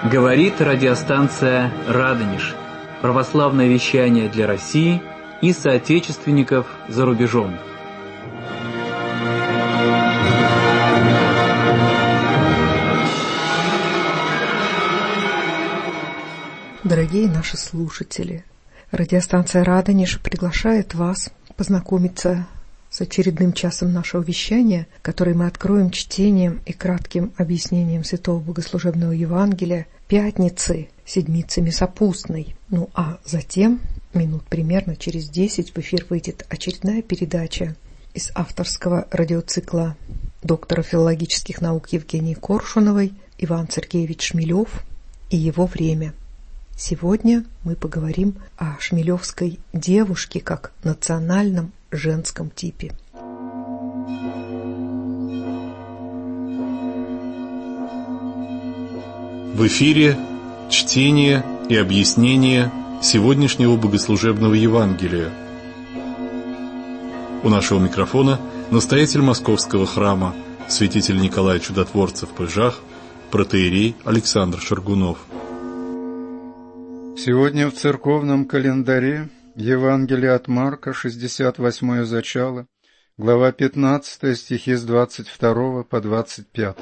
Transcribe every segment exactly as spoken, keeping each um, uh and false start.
Говорит радиостанция «Радонеж». Православное вещание для России и соотечественников за рубежом. Дорогие наши слушатели, радиостанция «Радонеж» приглашает вас познакомиться с очередным часом нашего вещания, который мы откроем чтением и кратким объяснением Святого Богослужебного Евангелия Пятницы, Седмицы Месопустной. Ну а затем, минут примерно через десять, в эфир выйдет очередная передача из авторского радиоцикла доктора филологических наук Евгении Коршуновой «Иван Сергеевич Шмелев и его время». Сегодня мы поговорим о шмелевской девушке как национальном женском типе. В эфире чтение и объяснение сегодняшнего богослужебного Евангелия. У нашего микрофона настоятель Московского храма, святитель Николай Чудотворцев Пыжах, протоиерей Александр Шаргунов. Сегодня в церковном календаре Евангелие от Марка, шестьдесят восьмое зачало, глава пятнадцатая, стихи с двадцать второго по двадцать пятый.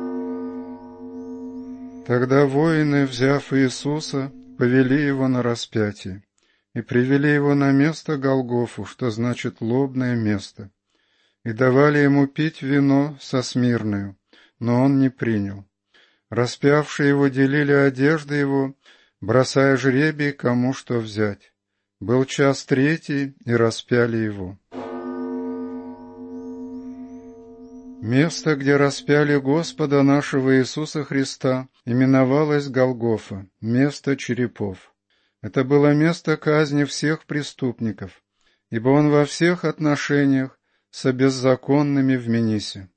Тогда воины, взяв Иисуса, повели его на распятие и привели его на место Голгофу, что значит «лобное место», и давали ему пить вино со смирною, но он не принял. Распявшие его делили одежды его, бросая жребий, кому что взять. Был час третий, и распяли его. Место, где распяли Господа нашего Иисуса Христа, именовалось Голгофа, место черепов. Это было место казни всех преступников, ибо он во всех отношениях со беззаконными в Менисе.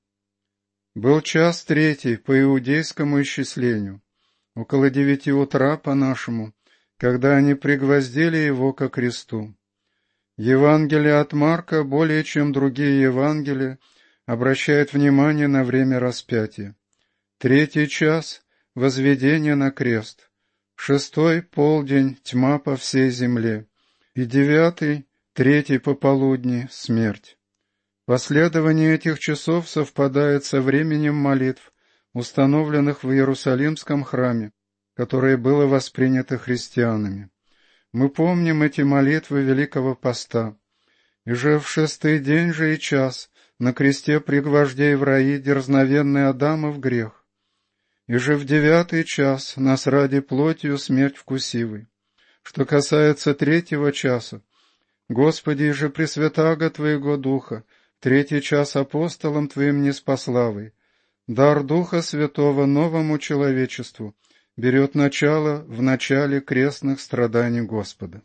Был час третий по иудейскому исчислению, около девяти утра по-нашему, когда они пригвоздили его ко кресту. Евангелие от Марка, более чем другие Евангелия, обращает внимание на время распятия. Третий час — возведение на крест. Шестой — полдень, тьма по всей земле. И девятый, третий пополудни — смерть. Последование этих часов совпадает со временем молитв, установленных в Иерусалимском храме, которое было воспринято христианами. Мы помним эти молитвы Великого Поста. «И же в шестый день же и час на кресте пригвождей в раи дерзновенный Адамов грех. И же в девятый час нас ради плотью смерть вкусивой. Что касается третьего часа, Господи, и же пресвятаго Твоего Духа, третий час апостолам Твоим неспославый, дар Духа Святого новому человечеству берет начало в начале крестных страданий Господа».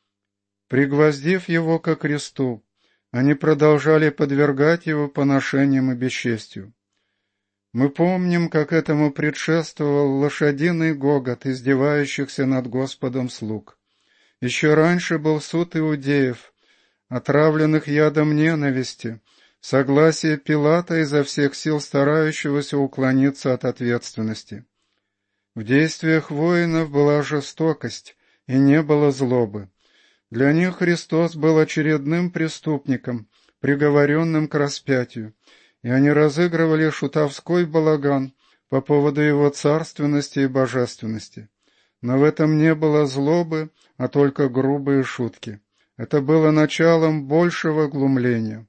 Пригвоздив его ко кресту, они продолжали подвергать его поношениям и бесчестию. Мы помним, как этому предшествовал лошадиный гогот издевающихся над Господом слуг. Еще раньше был суд иудеев, отравленных ядом ненависти, согласие Пилата изо всех сил старающегося уклониться от ответственности. В действиях воинов была жестокость, и не было злобы. Для них Христос был очередным преступником, приговоренным к распятию, и они разыгрывали шутовской балаган по поводу его царственности и божественности. Но в этом не было злобы, а только грубые шутки. Это было началом большего глумления.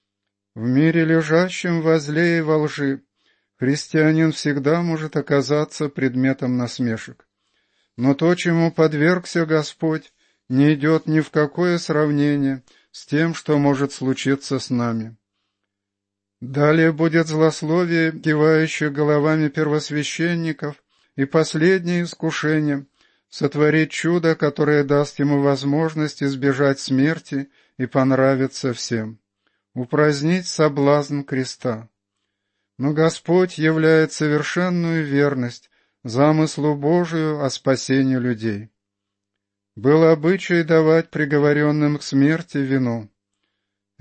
В мире, лежащем во зле и во лжи, христианин всегда может оказаться предметом насмешек. Но то, чему подвергся Господь, не идет ни в какое сравнение с тем, что может случиться с нами. Далее будет злословие, кивающее головами первосвященников, и последнее искушение — сотворить чудо, которое даст ему возможность избежать смерти и понравиться всем, упразднить соблазн креста. Но Господь являет совершенную верность замыслу Божию о спасении людей. Был обычай давать приговоренным к смерти вино.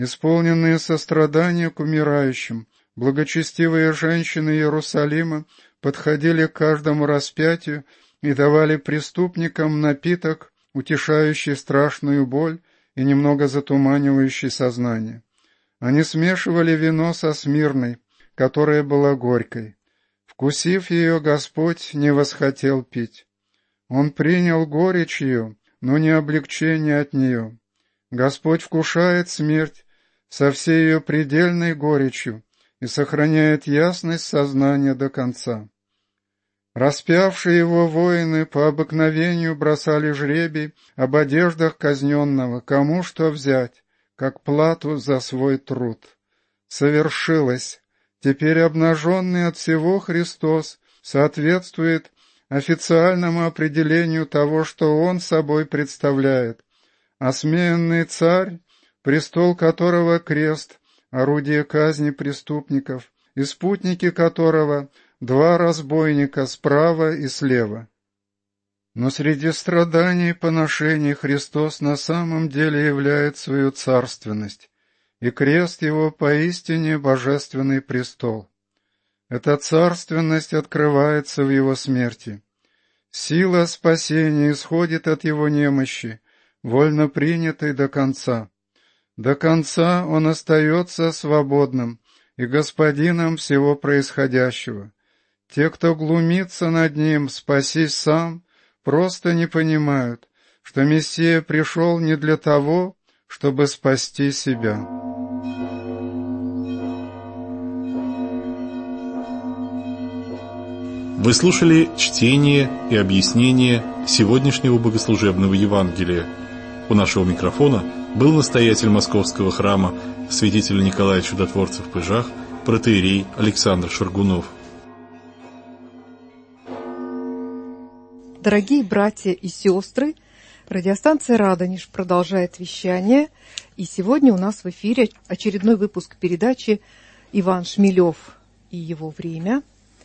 Исполненные сострадания к умирающим, благочестивые женщины Иерусалима подходили к каждому распятию и давали преступникам напиток, утешающий страшную боль и немного затуманивающий сознание. Они смешивали вино со смирной, которая была горькой. Вкусив ее, Господь не восхотел пить. Он принял горечь ее, но не облегчение от нее. Господь вкушает смерть со всей ее предельной горечью и сохраняет ясность сознания до конца. Распявшие его воины по обыкновению бросали жребий об одеждах казненного, кому что взять, как плату за свой труд. Совершилось. Теперь обнаженный от всего Христос соответствует официальному определению того, что Он собой представляет. Осмеянный царь, престол которого крест, орудие казни преступников, и спутники которого два разбойника справа и слева. Но среди страданий и поношений Христос на самом деле являет свою царственность, и крест его поистине божественный престол. Эта царственность открывается в его смерти. Сила спасения исходит от его немощи, вольно принятой до конца. До конца он остается свободным и господином всего происходящего. Те, кто глумится над ним, спасись сам, просто не понимают, что Мессия пришел не для того, чтобы спасти себя. Вы слушали чтение и объяснение сегодняшнего богослужебного Евангелия. У нашего микрофона был настоятель Московского храма святителя Николая Чудотворца в Пыжах, протоиерей Александр Шаргунов. Дорогие братья и сестры, радиостанция «Радонеж» продолжает вещание, и сегодня у нас в эфире очередной выпуск передачи «Иван Шмелев и его время».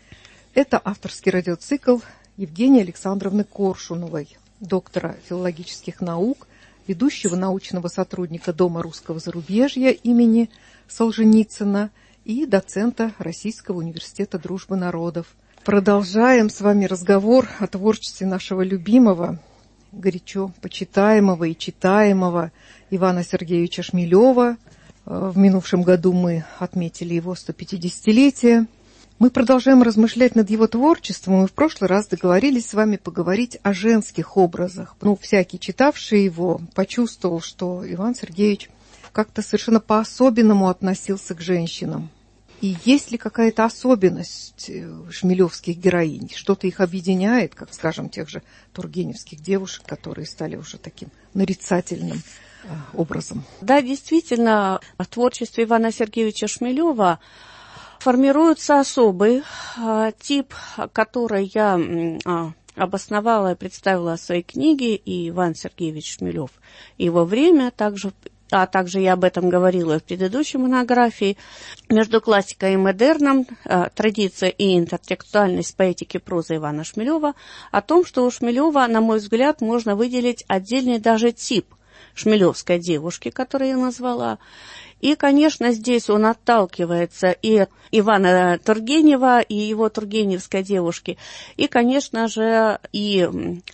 Это авторский радиоцикл Евгении Александровны Коршуновой, доктора филологических наук, ведущего научного сотрудника Дома русского зарубежья имени Солженицына и доцента Российского университета дружбы народов. Продолжаем с вами разговор о творчестве нашего любимого, горячо почитаемого и читаемого Ивана Сергеевича Шмелева. В минувшем году мы отметили его сто пятидесятилетие. Мы продолжаем размышлять над его творчеством, и в прошлый раз договорились с вами поговорить о женских образах. Ну, всякий, читавший его, почувствовал, что Иван Сергеевич как-то совершенно по-особенному относился к женщинам. И есть ли какая-то особенность шмелевских героинь? Что-то их объединяет, как, скажем, тех же тургеневских девушек, которые стали уже таким нарицательным образом? Да, действительно, в творчестве Ивана Сергеевича Шмелева формируется особый э, тип, который я э, обосновала и представила в своей книге, и Иван Сергеевич Шмелев, и его время, также, а также я об этом говорила в предыдущей монографии, между классикой и модерном, э, традиция и интертекстуальность поэтики прозы Ивана Шмелева, о том, что у Шмелева, на мой взгляд, можно выделить отдельный даже тип шмелевской девушки, которую я назвала. И, конечно, здесь он отталкивается и от Ивана Тургенева, и его тургеневской девушки. И, конечно же, и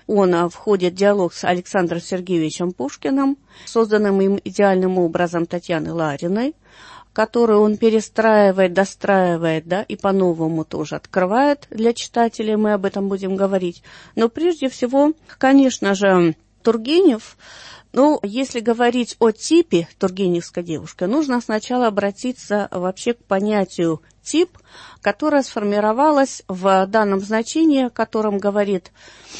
он входит в диалог с Александром Сергеевичем Пушкиным, созданным им идеальным образом Татьяны Лариной, которую он перестраивает, достраивает, да, и по-новому тоже открывает для читателей, мы об этом будем говорить. Но прежде всего, конечно же, Тургенев. Ну, если говорить о типе тургеневской девушки, нужно сначала обратиться вообще к понятию «тип», которое сформировалось в данном значении, о котором говорит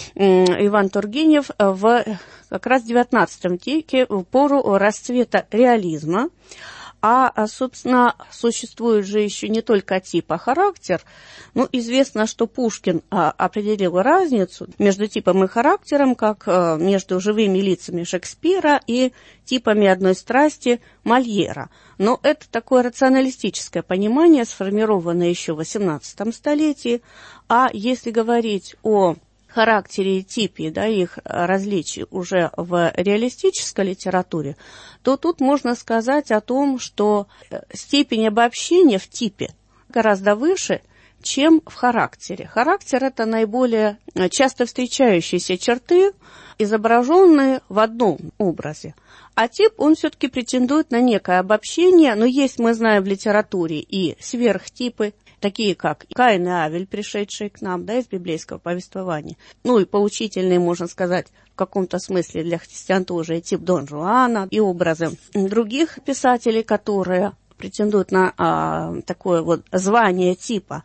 Иван Тургенев в как раз девятнадцатом веке, в пору расцвета реализма. А, собственно, существует же еще не только тип, а характер. Ну, известно, что Пушкин а, определил разницу между типом и характером, как а, между живыми лицами Шекспира и типами одной страсти Мольера. Но это такое рационалистическое понимание, сформированное еще в восемнадцатом столетии. А если говорить о характере и типе, да, их различий уже в реалистической литературе, то тут можно сказать о том, что степень обобщения в типе гораздо выше, чем в характере. Характер – это наиболее часто встречающиеся черты, изображенные в одном образе. А тип, он все-таки претендует на некое обобщение, но есть, мы знаем, в литературе и сверхтипы, такие как Каин и Авель, пришедшие к нам, да, из библейского повествования. Ну и поучительные, можно сказать, в каком-то смысле для христиан тоже и тип Дон Жуана, и образы других писателей, которые претендуют на а, такое вот звание типа.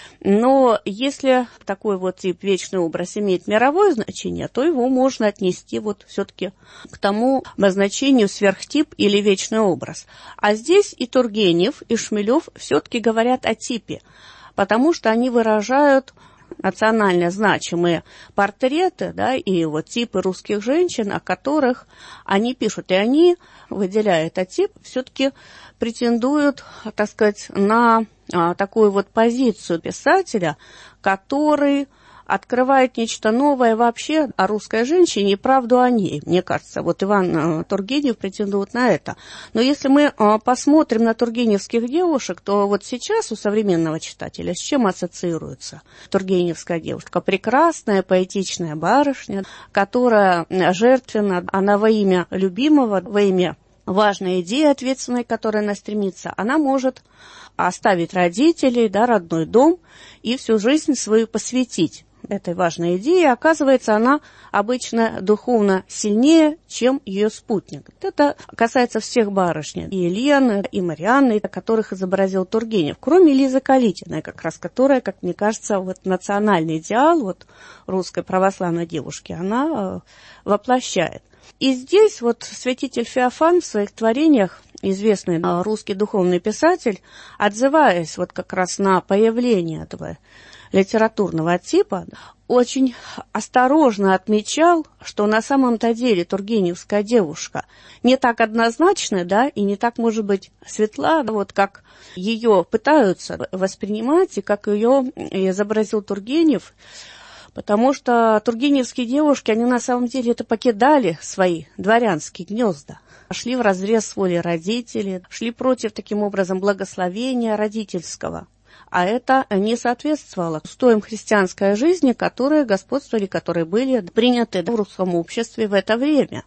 Но если такой вот тип вечный образ имеет мировое значение, то его можно отнести вот все-таки к тому обозначению сверхтип или вечный образ. А здесь и Тургенев, и Шмелев все-таки говорят о типе, потому что они выражают национально значимые портреты, да, и вот типы русских женщин, о которых они пишут. И они, выделяя этот тип, все-таки претендуют, так сказать, на а, такую вот позицию писателя, который открывает нечто новое вообще о русской женщине и правду о ней. Мне кажется, вот Иван э, Тургенев претендует на это. Но если мы э, посмотрим на тургеневских девушек, то вот сейчас у современного читателя с чем ассоциируется тургеневская девушка? Прекрасная, поэтичная барышня, которая жертвенна, она во имя любимого, во имя важной идеи ответственной, к которой она стремится, она может оставить родителей, да, родной дом и всю жизнь свою посвятить этой важной идее. Оказывается, она обычно духовно сильнее, чем ее спутник. Это касается всех барышни, и Елены, и Марианны, которых изобразил Тургенев, кроме Лизы Калитиной, как раз которая, как мне кажется, вот национальный идеал вот русской православной девушки, она э, воплощает. И здесь вот святитель Феофан в своих творениях, известный русский духовный писатель, отзываясь вот как раз на появление этого литературного типа, очень осторожно отмечал, что на самом-то деле тургеневская девушка не так однозначна, да, и не так, может быть, светла, вот как ее пытаются воспринимать, и как ее изобразил Тургенев. Потому что тургеневские девушки, они на самом деле это покидали свои дворянские гнезда, шли вразрез с волей родителей, шли против, таким образом, благословения родительского. А это не соответствовало устоям христианской жизни, которые господствовали, которые были приняты в русском обществе в это время.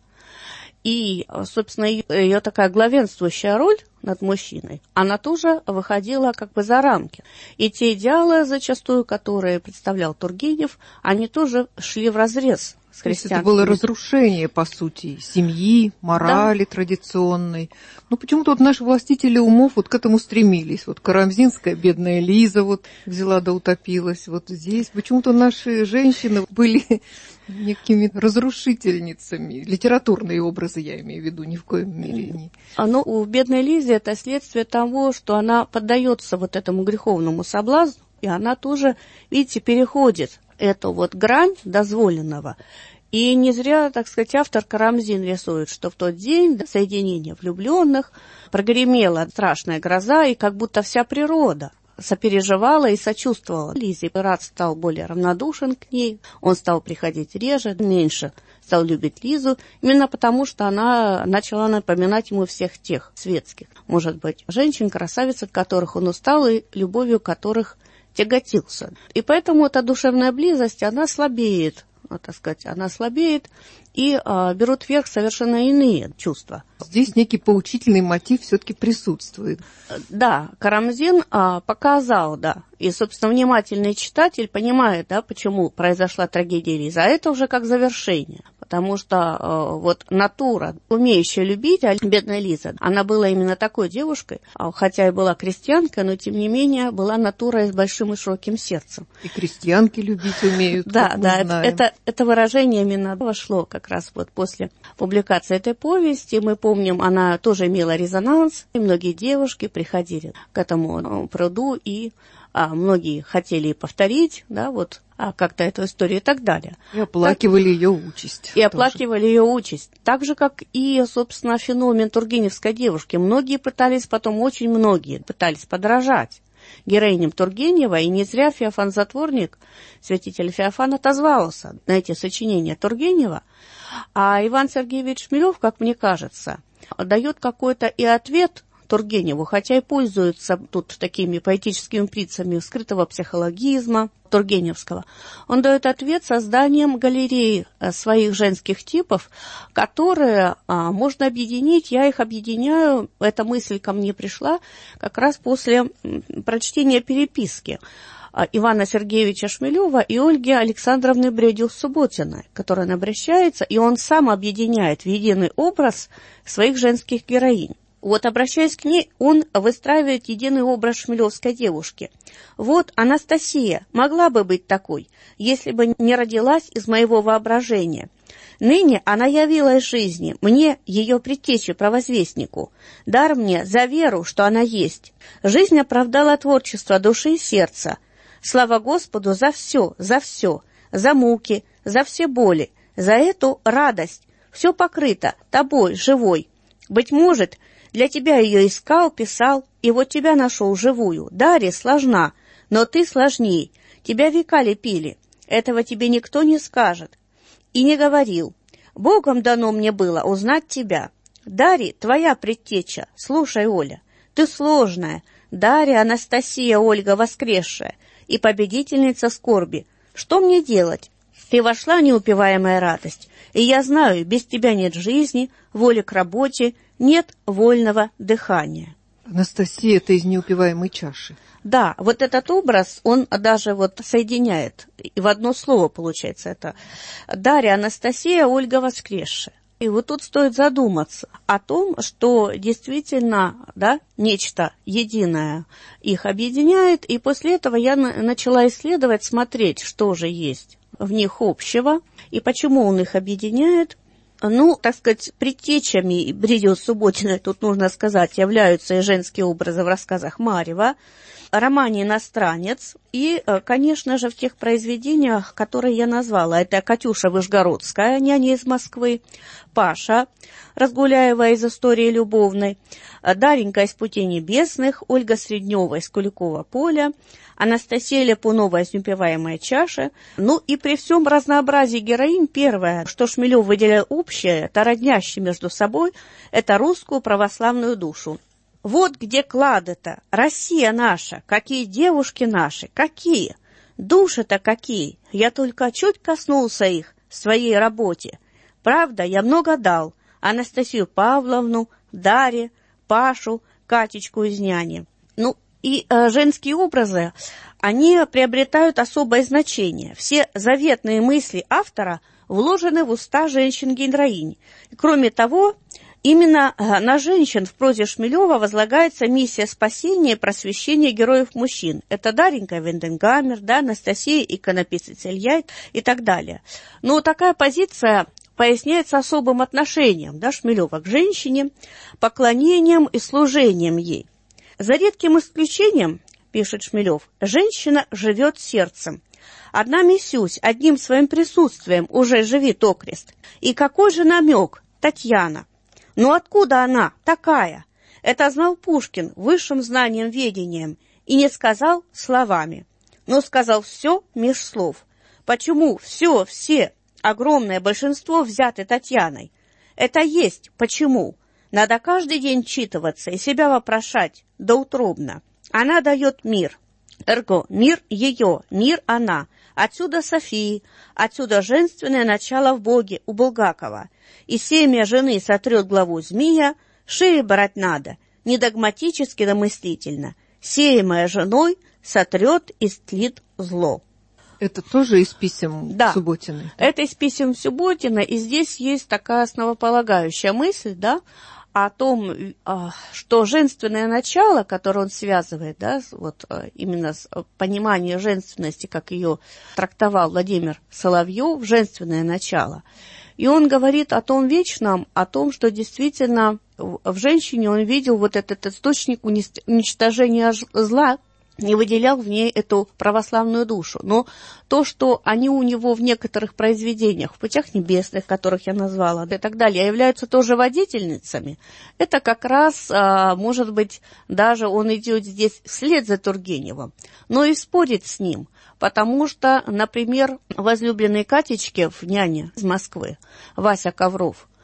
И, собственно, ее, ее такая главенствующая роль над мужчиной, она тоже выходила как бы за рамки. И те идеалы, зачастую, которые представлял Тургенев, они тоже шли вразрез с христианством. Это было разрушение, по сути, семьи, морали, да, традиционной. Но почему-то вот наши властители умов вот к этому стремились. Вот Карамзинская бедная Лиза вот взяла да утопилась. Вот здесь почему-то наши женщины были некими разрушительницами. Литературные образы, я имею в виду, ни в коем мере не. Ну, у бедной Лизы это следствие того, что она поддается вот этому греховному соблазну, и она тоже, видите, переходит эту вот грань дозволенного. И не зря, так сказать, автор Карамзин рисует, что в тот день до соединения влюбленных прогремела страшная гроза, и как будто вся природа сопереживала и сочувствовала Лизе. Рад стал более равнодушен к ней, он стал приходить реже, меньше стал любить Лизу, именно потому, что она начала напоминать ему всех тех светских, может быть, женщин, красавиц, от которых он устал, и любовью которых тяготился. И поэтому эта душевная близость, она слабеет, так сказать, она слабеет, и а, берут вверх совершенно иные чувства. Здесь некий поучительный мотив все-таки присутствует. Да, Карамзин а, показал, да, и, собственно, внимательный читатель понимает, да, почему произошла трагедия Лизы, а это уже как завершение, потому что а, вот натура, умеющая любить, а бедная Лиза, она была именно такой девушкой, а, хотя и была крестьянкой, но, тем не менее, была натура с большим и широким сердцем. И крестьянки любить умеют, да, как мы да, знаем. Это, это выражение именно вошло как раз вот после публикации этой повести. Мы помним, она тоже имела резонанс, и многие девушки приходили к этому пруду, и а, многие хотели повторить, да, вот, а, как-то эту историю и так далее. И оплакивали так, ее участь. И тоже. оплакивали ее участь. Так же, как и, собственно, феномен тургеневской девушки. Многие пытались потом, очень многие пытались подражать героиням Тургенева, и не зря Феофан Затворник, святитель Феофан, отозвался на эти сочинения Тургенева, а Иван Сергеевич Шмелев, как мне кажется, дает какой-то и ответ Тургеневу, хотя и пользуется тут такими поэтическими принципами скрытого психологизма тургеневского, он дает ответ созданием галереи своих женских типов, которые а, можно объединить. Я их объединяю, эта мысль ко мне пришла как раз после прочтения переписки Ивана Сергеевича Шмелева и Ольги Александровны Бредил-Субботиной, к которой он обращается, и он сам объединяет в единый образ своих женских героинь. Вот, обращаясь к ней, он выстраивает единый образ шмелевской девушки. Вот Анастасия могла бы быть такой, если бы не родилась из моего воображения. Ныне она явилась жизни, мне, ее предтече, провозвестнику. Дар мне за веру, что она есть. Жизнь оправдала творчество души и сердца. Слава Господу за все, за все, за муки, за все боли, за эту радость. Все покрыто тобой, живой. Быть может, для тебя ее искал, писал, и вот тебя нашел живую. Дарья сложна, но ты сложней. Тебя века лепили, этого тебе никто не скажет. И не говорил. Богом дано мне было узнать тебя. Дарья, твоя предтеча, слушай, Оля, ты сложная. Дарья, Анастасия, Ольга воскресшая и победительница скорби. Что мне делать? Ты вошла, неупиваемая радость, и я знаю, без тебя нет жизни, воли к работе, нет вольного дыхания. Анастасия — это из неупиваемой чаши. Да, вот этот образ, он даже вот соединяет, и в одно слово получается это. Дарья, Анастасия, Ольга воскресшая. И вот тут стоит задуматься о том, что действительно, да, нечто единое их объединяет, и после этого я начала исследовать, смотреть, что же есть в них общего, и почему он их объединяет. Ну, так сказать, предтечами Бредил-Субботиной, тут нужно сказать, являются и женские образы в рассказах Марьева, романе «Иностранец» и, конечно же, в тех произведениях, которые я назвала. Это Катюша Вышгородская, няня из Москвы, Паша Разгуляева из «Истории любовной», Даренька из «Путей небесных», Ольга Среднева из «Куликова поля», Анастасия Ляпунова из «Неупиваемая чаша». Ну и при всем разнообразии героинь, первое, что Шмелев выделял общее, это роднящее между собой, это русскую православную душу. Вот где клады-то, Россия наша, какие девушки наши, какие, души-то какие, я только чуть коснулся их в своей работе. Правда, я много дал, Анастасию Павловну, Дарье, Пашу, Катечку из няни. Ну, и э, женские образы, они приобретают особое значение. Все заветные мысли автора вложены в уста женщин-героинь. Кроме того, именно на женщин в прозе Шмелева возлагается миссия спасения и просвещения героев-мужчин. Это Даренька Винденгаммер, да, Анастасия иконописец Илья и так далее. Но такая позиция поясняется особым отношением, да, Шмелева к женщине, поклонением и служением ей. За редким исключением, пишет Шмелев, женщина живет сердцем. Одна Мисюсь одним своим присутствием уже живит окрест. И какой же намек, Татьяна? Но откуда она такая? Это знал Пушкин высшим знанием ведением и не сказал словами, но сказал все меж слов. Почему все, все, огромное большинство взяты Татьяной? Это есть почему. Надо каждый день читываться и себя вопрошать, да утробно. Она дает мир. Эрго, мир ее, мир она. Отсюда Софии, отсюда женственное начало в Боге у Булгакова. И семя жены сотрет главу змея, шеи брать надо, не догматически, но мыслительно. Сеемая женой сотрет и стлит зло. Это тоже из писем да, Субботиной? Это из писем Субботиной, и здесь есть такая основополагающая мысль, да, о том, что женственное начало, которое он связывает, да, вот именно с пониманием женственности, как ее трактовал Владимир Соловьев, женственное начало. И он говорит о том вечном, о том, что действительно в женщине он видел вот этот источник уничтожения зла, не выделял в ней эту православную душу. Но то, что они у него в некоторых произведениях, в «Путях небесных», которых я назвала, и так далее, являются тоже водительницами, это как раз, может быть, даже он идет здесь вслед за Тургеневым, но и спорит с ним, потому что, например, возлюбленный Катечки в «Няне» из Москвы, Вася Ковров,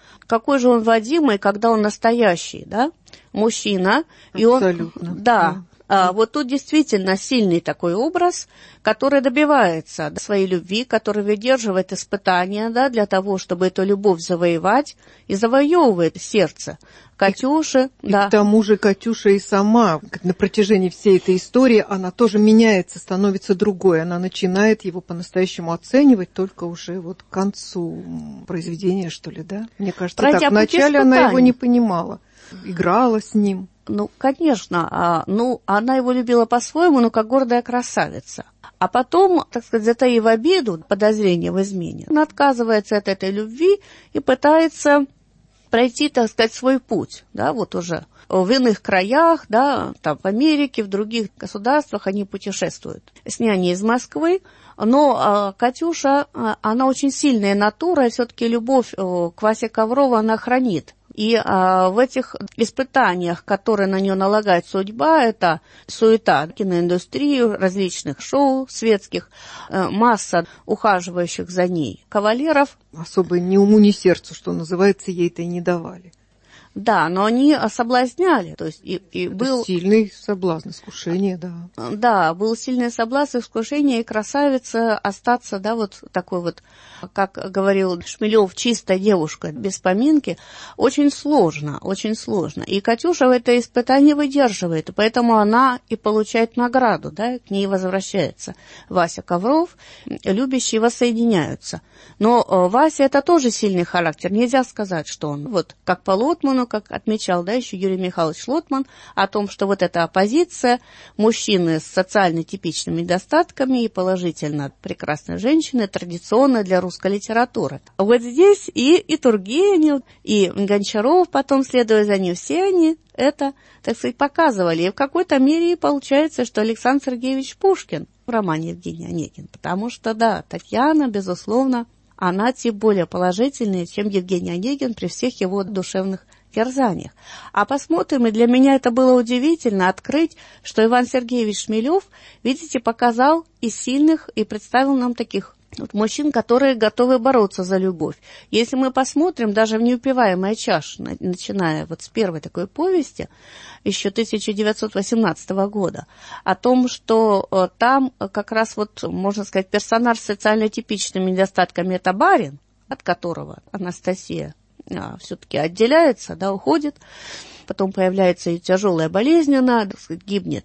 какой же он Вадим, и когда он настоящий, да, мужчина. И Абсолютно. Он, да, а, вот тут действительно сильный такой образ, который добивается своей любви, который выдерживает испытания, да, для того, чтобы эту любовь завоевать, и завоевывает сердце Катюши. И, да. и к тому же Катюша и сама на протяжении всей этой истории, она тоже меняется, становится другой. Она начинает его по-настоящему оценивать только уже вот к концу произведения, что ли, да? Мне кажется, Пройдя так. Вначале она его не понимала, играла с ним. Ну, конечно, а, ну, она его любила по-своему, но как гордая красавица. А потом, так сказать, затаив обиду, подозрение в измене, она отказывается от этой любви и пытается пройти, так сказать, свой путь, да, вот уже в иных краях, да, там в Америке, в других государствах они путешествуют. С ней они из Москвы, но а, Катюша, а, она очень сильная натура, и все-таки любовь а, к Васе Коврову она хранит. И а, в этих испытаниях, которые на нее налагает судьба, это суета киноиндустрии, различных шоу светских, э, масса ухаживающих за ней кавалеров. Особо ни уму, ни сердцу, что называется, ей-то и не давали. Да, но они соблазняли, то есть и, и был... Сильный соблазн, искушение, да. Да, был сильный соблазн, искушение, и красавица остаться, да, вот такой вот, как говорил Шмелев, чистая девушка, без поминки, очень сложно, очень сложно. И Катюша в это испытание выдерживает, и поэтому она и получает награду, да, к ней возвращается Вася Ковров, любящие воссоединяются. Но Вася это тоже сильный характер, нельзя сказать, что он, вот, как по Лотману, как отмечал, да, еще Юрий Михайлович Лотман, о том, что вот эта оппозиция, мужчины с социально типичными недостатками и положительно прекрасной женщины, традиционная для русской литературы. Вот здесь и, и Тургенев, и Гончаров, потом, следуя за ним, все они это, так сказать, показывали. И в какой-то мере получается, что Александр Сергеевич Пушкин в романе Евгений Онегин, потому что, да, Татьяна, безусловно, она тем более положительная, чем Евгений Онегин при всех его душевных терзаниях. А посмотрим, и для меня это было удивительно открыть, что Иван Сергеевич Шмелев, видите, показал и сильных, и представил нам таких вот мужчин, которые готовы бороться за любовь. Если мы посмотрим, даже в «Неупиваемая чаша», начиная вот с первой такой повести, еще тысяча девятьсот восемнадцатого года, о том, что там как раз вот, можно сказать, персонаж с социально типичными недостатками – это барин, от которого Анастасия а, все-таки отделяется, да, уходит, потом появляется и тяжелая болезнь, она, так сказать, гибнет.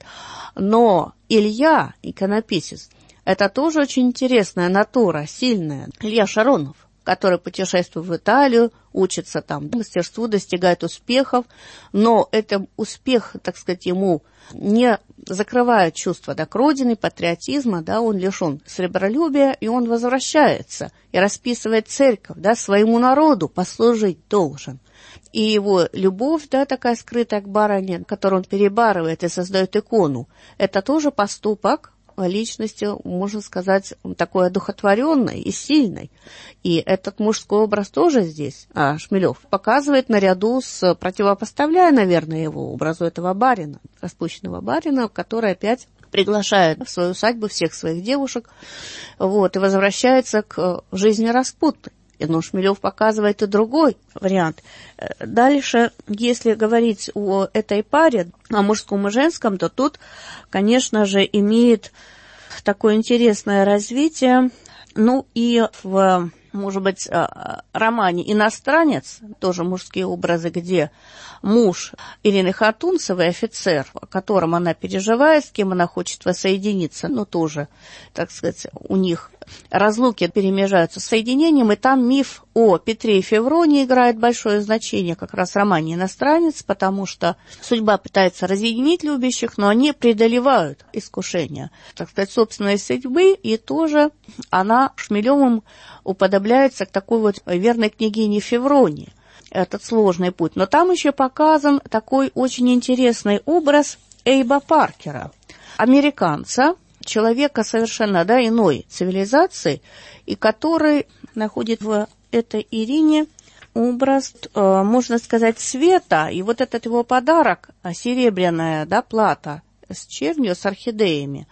Но Илья, иконописец, это тоже очень интересная натура, сильная. Илья Шаронов, который путешествует в Италию, учится там мастерству, достигает успехов, но этот успех, так сказать, ему не закрывает чувство, да, к родине, патриотизма, да, он лишен сребролюбия, и он возвращается и расписывает церковь, да, своему народу послужить должен. И его любовь, да, такая скрытая к барыне, которую он перебарывает и создает икону, это тоже поступок личности, можно сказать, такой одухотворенной и сильной. И этот мужской образ тоже здесь, а Шмелев показывает наряду с, противопоставляя, наверное, его образу этого барина, распущенного барина, который опять приглашает в свою усадьбу всех своих девушек, вот, и возвращается к жизни распутной. Но Шмелев показывает и другой вариант. Дальше, если говорить о этой паре, о мужском и женском, то тут, конечно же, имеет такое интересное развитие. Ну и в, может быть, романе «Иностранец», тоже мужские образы, где муж Ирины Хатунцевой, офицер, о котором она переживает, с кем она хочет воссоединиться, но тоже, так сказать, у них разлуки перемежаются с соединением, и там миф о Петре и Февронии играет большое значение, как раз в романе «Иностранец», потому что судьба пытается разъединить любящих, но они преодолевают искушение, так сказать, собственной судьбы, и тоже она Шмелевым уподобляется к такой вот верной княгине Февронии, этот сложный путь. Но там еще показан такой очень интересный образ Эйба Паркера, американца, человека совершенно, да, иной цивилизации, и который находит в этой Ирине образ, э, можно сказать, света. И вот этот его подарок, серебряная, да, плата с чернью, с орхидеями,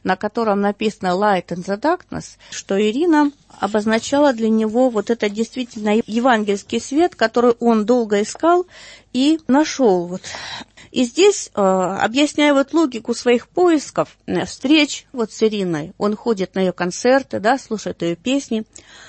на котором написано «Light in the Darkness», что Ирина обозначала для него вот это действительно евангельский свет, который он долго искал и нашел. Вот. И здесь, э, объясняя вот логику своих поисков, э, встреч вот с Ириной, он ходит на ее концерты, да, слушает ее песни,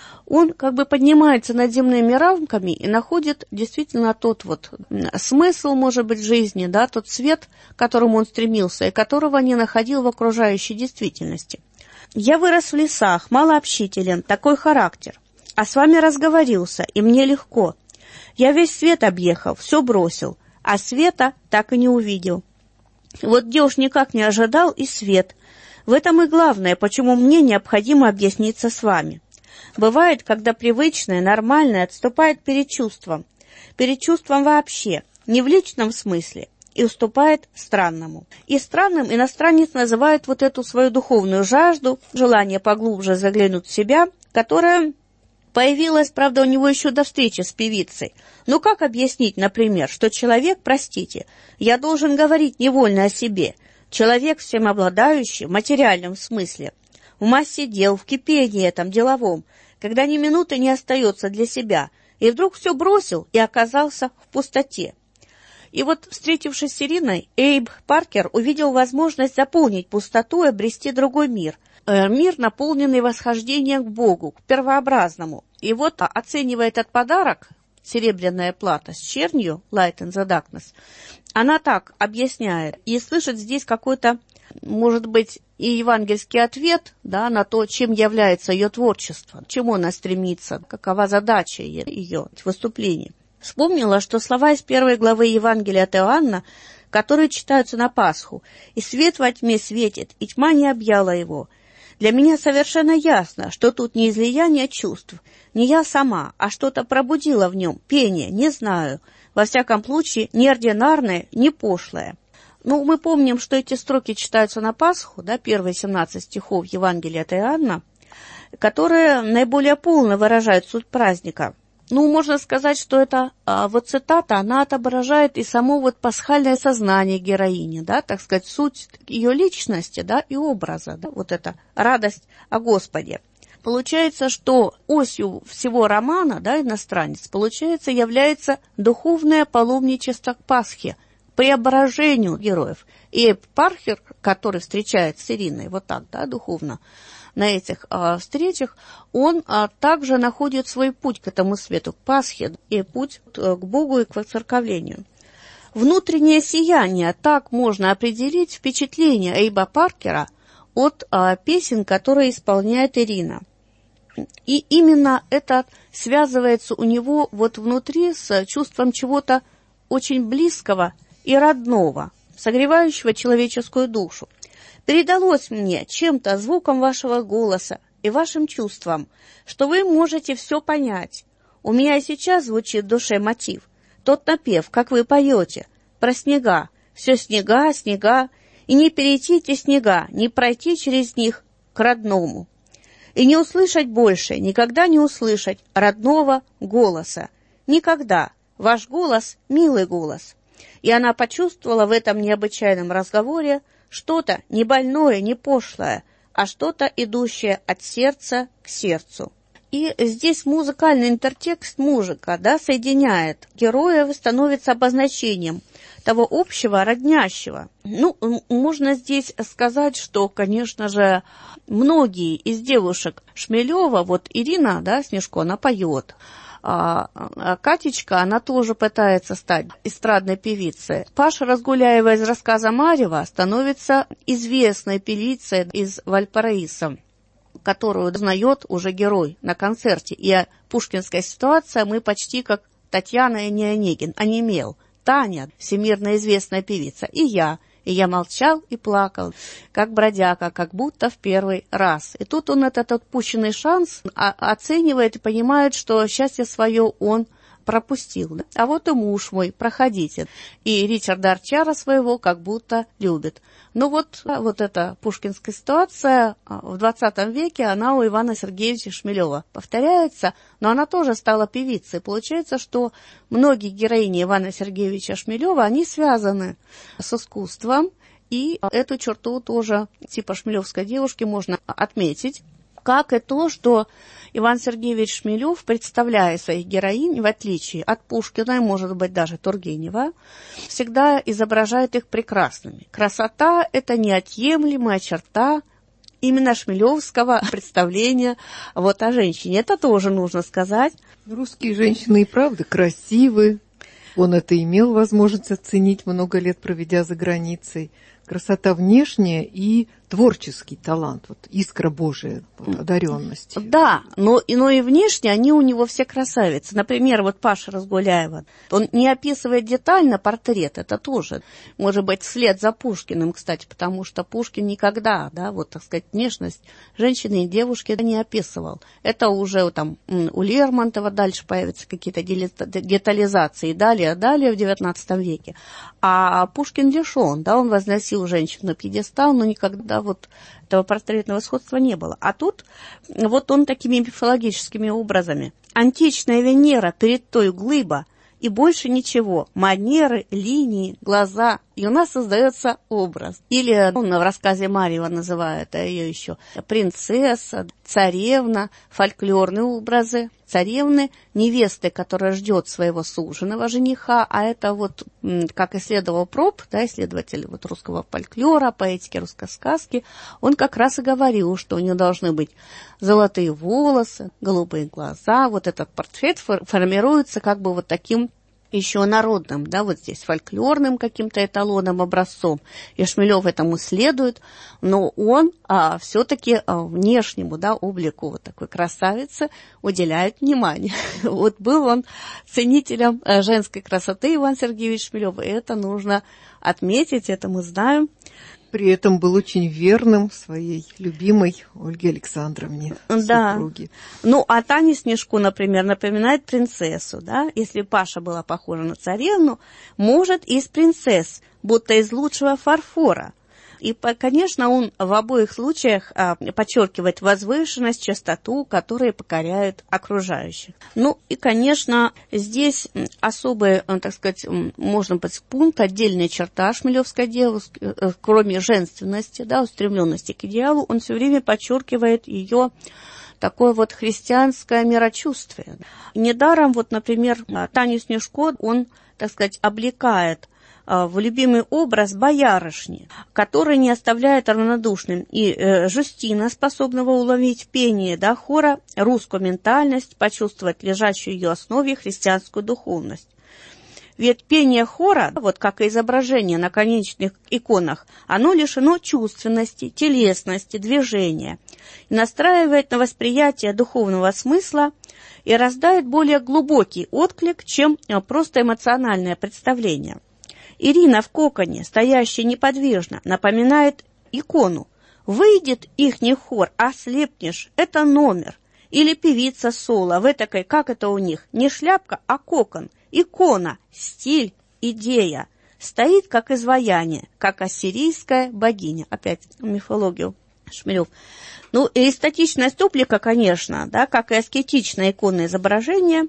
он как бы поднимается над земными рамками и находит действительно тот вот смысл, может быть, жизни, да, тот свет, к которому он стремился и которого не находил в окружающей действительности. «Я вырос в лесах, малообщителен, такой характер, а с вами разговорился, и мне легко. Я весь свет объехал, все бросил, а света так и не увидел. Вот где уж никак не ожидал, и свет. В этом и главное, почему мне необходимо объясниться с вами. Бывает, когда привычное, нормальное отступает перед чувством, перед чувством вообще, не в личном смысле, и уступает странному. И странным иностранец называет вот эту свою духовную жажду, желание поглубже заглянуть в себя, которая появилась, правда, у него еще до встречи с певицей. Но как объяснить, например, что человек, простите, я должен говорить невольно о себе, человек всем обладающий в материальном смысле, в массе дел, в кипении этом деловом, когда ни минуты не остается для себя, и вдруг все бросил и оказался в пустоте. И вот, встретившись с Ириной, Эйб Паркер увидел возможность заполнить пустоту и обрести другой мир, мир, наполненный восхождением к Богу, к первообразному. И вот, оценивая этот подарок, серебряная плата с чернью, Light in the Darkness, она так объясняет и слышит здесь какой-то, может быть, и евангельский ответ, да, на то, чем является ее творчество, к чему она стремится, какова задача ее выступлений. Вспомнила, что слова из первой главы Евангелия от Иоанна, которые читаются на Пасху: «И свет во тьме светит, и тьма не объяла его». Для меня совершенно ясно, что тут не излияние чувств, не я сама, а что-то пробудило в нем, пение, не знаю, во всяком случае, не ординарное, не пошлое. Ну, мы помним, что эти строки читаются на Пасху, да, первые семнадцать стихов Евангелия от Иоанна, которые наиболее полно выражают суть праздника. Ну, можно сказать, что это а, вот цитата, она отображает и само вот пасхальное сознание героини, да, так сказать, суть ее личности, да, и образа, да, вот эта радость о Господе. Получается, что осью всего романа, да, «Иностранец», получается, является духовное паломничество к Пасхе, преображению героев. И Паркер, который встречается с Ириной вот так, да, духовно, на этих а, встречах, он а, также находит свой путь к этому свету, к Пасхе, и путь к Богу и к воцерковлению. Внутреннее сияние, так можно определить впечатление Эйба Паркера от а, песен, которые исполняет Ирина. И именно это связывается у него вот внутри с чувством чего-то очень близкого и родного, согревающего человеческую душу. Передалось мне чем-то звуком вашего голоса и вашим чувствам, что вы можете все понять. У меня и сейчас звучит в душе мотив, тот напев, как вы поете, про снега, все снега, снега, и не перейти эти снега, не пройти через них к родному. И не услышать больше, никогда не услышать родного голоса. Никогда. Ваш голос — милый голос. И она почувствовала в этом необычайном разговоре что-то не больное, не пошлое, а что-то, идущее от сердца к сердцу. И здесь музыкальный интертекст, музыка, да, соединяет героев и становится обозначением того общего, роднящего. Ну, можно здесь сказать, что, конечно же, многие из девушек Шмелева, вот Ирина, да, Снежко, она поет, а, а Катечка, она тоже пытается стать эстрадной певицей. Паша Разгуляева из рассказа Марьева становится известной певицей из Вальпараисо, которую узнает уже герой на концерте. И пушкинская ситуация, мы почти как Татьяна и Онегин, онемел. Таня, всемирно известная певица, и я. И я молчал и плакал, как бродяга, как будто в первый раз. И тут он этот отпущенный шанс оценивает и понимает, что счастье свое он пропустил. А вот и муж мой, проходите. И Ричарда Арчара своего как будто любит. Ну вот, вот эта пушкинская ситуация в двадцатом веке, она у Ивана Сергеевича Шмелева повторяется, но она тоже стала певицей. Получается, что многие героини Ивана Сергеевича Шмелева, они связаны с искусством, И эту черту тоже типа шмелевской девушки можно отметить, как и то, что Иван Сергеевич Шмелев, представляя своих героинь, в отличие от Пушкина и, может быть, даже Тургенева, всегда изображает их прекрасными. Красота – это неотъемлемая черта именно шмелевского представления вот о женщине. Это тоже нужно сказать. Русские женщины и правда красивы. Он это имел возможность оценить, много лет проведя за границей. Красота внешняя и творческий талант, вот искра Божия, вот, одаренность. Да, но, но и внешне они у него все красавицы. Например, вот Паша Разгуляева, он не описывает детально портрет, это тоже, может быть, вслед за Пушкиным, кстати, потому что Пушкин никогда, да, вот, так сказать, внешность женщины и девушки не описывал. Это уже там у Лермонтова дальше появятся какие-то детализации, далее, далее в девятнадцатом веке. А Пушкин лишен, да, он возносил женщину на пьедестал, но никогда вот этого портретного сходства не было. А тут вот он такими мифологическими образами. Античная Венера перед той глыба, и больше ничего. Манеры, линии, глаза. И у нас создается образ. Или он в рассказе Марьева называет ее еще принцесса, царевна, фольклорные образы. Царевны, невесты, которая ждет своего суженого жениха, а это вот, как исследовал Проб, да, исследователь вот русского фольклора, поэтики, русской сказки, он как раз и говорил, что у нее должны быть золотые волосы, голубые глаза. Вот этот портрет формируется как бы вот таким еще народным, да, вот здесь фольклорным каким-то эталоном, образцом. И Шмелев этому следует, но он а, все-таки а, внешнему, да, облику вот такой красавицы уделяет внимание. Вот был он ценителем а, женской красоты, Иван Сергеевич Шмелев, и это нужно отметить, это мы знаем. При этом был очень верным своей любимой Ольге Александровне, да. супруге. Ну, а Таня Снежко, например, напоминает принцессу, да? Если Паша была похожа на царевну, может, из принцесс, будто из лучшего фарфора. И, конечно, он в обоих случаях а, подчеркивает возвышенность, чистоту, которые покоряют окружающих. Ну и, конечно, здесь особый, так сказать, можно быть пункт, отдельная черта шмелевской девушки, кроме женственности, да, устремленности к идеалу, он все время подчеркивает ее такое вот христианское мирочувствие. Недаром, вот, например, Таню Снежко, он, так сказать, облекает в любимый образ боярышни, который не оставляет равнодушным и э, Жюстина, способного уловить пение, да, хора, русскую ментальность, почувствовать лежащую в ее основе христианскую духовность. Ведь пение хора, вот как и изображение на конечных иконах, оно лишено чувственности, телесности, движения, и настраивает на восприятие духовного смысла и рождает более глубокий отклик, чем просто эмоциональное представление. Ирина в коконе, стоящая неподвижно, напоминает икону. Выйдет ихний хор, ослепнешь, это номер. Или певица соло, в этакой, как это у них, не шляпка, а кокон, икона, стиль, идея. Стоит как изваяние, как ассирийская богиня. Опять мифологию Шмелев. Ну, и эстетичность облика, конечно, да, как и аскетичное иконное изображение,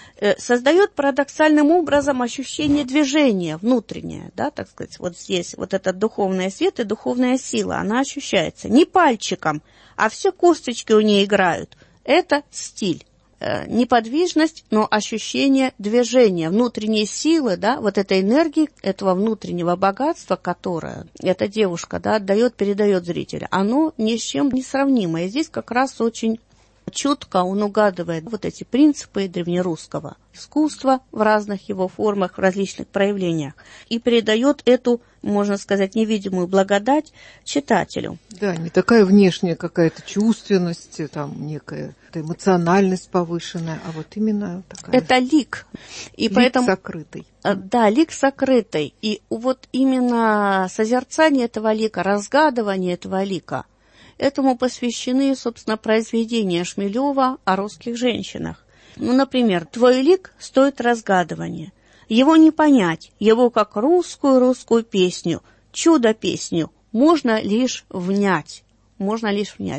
создает парадоксальным образом ощущение движения внутреннее, да, так сказать, вот здесь вот этот духовный свет и духовная сила, она ощущается не пальчиком, а все косточки у нее играют. Это стиль, неподвижность, но ощущение движения, внутренней силы, да, вот этой энергии, этого внутреннего богатства, которое эта девушка, да, отдает, передает зрителю, оно ни с чем не сравнимо. И здесь как раз очень чутко он угадывает вот эти принципы древнерусского искусства в разных его формах, в различных проявлениях, и передает эту, можно сказать, невидимую благодать читателю. Да, не такая внешняя какая-то чувственность, там некая эмоциональность повышенная, а вот именно такая. Это лик. И лик поэтому, сокрытый. Да, лик сокрытый. И вот именно созерцание этого лика, разгадывание этого лика, этому посвящены, собственно, произведения Шмелева о русских женщинах. Ну, например, «Твой лик стоит разгадывания». Его не понять, его как русскую-русскую песню, чудо-песню, можно лишь внять, можно лишь внять.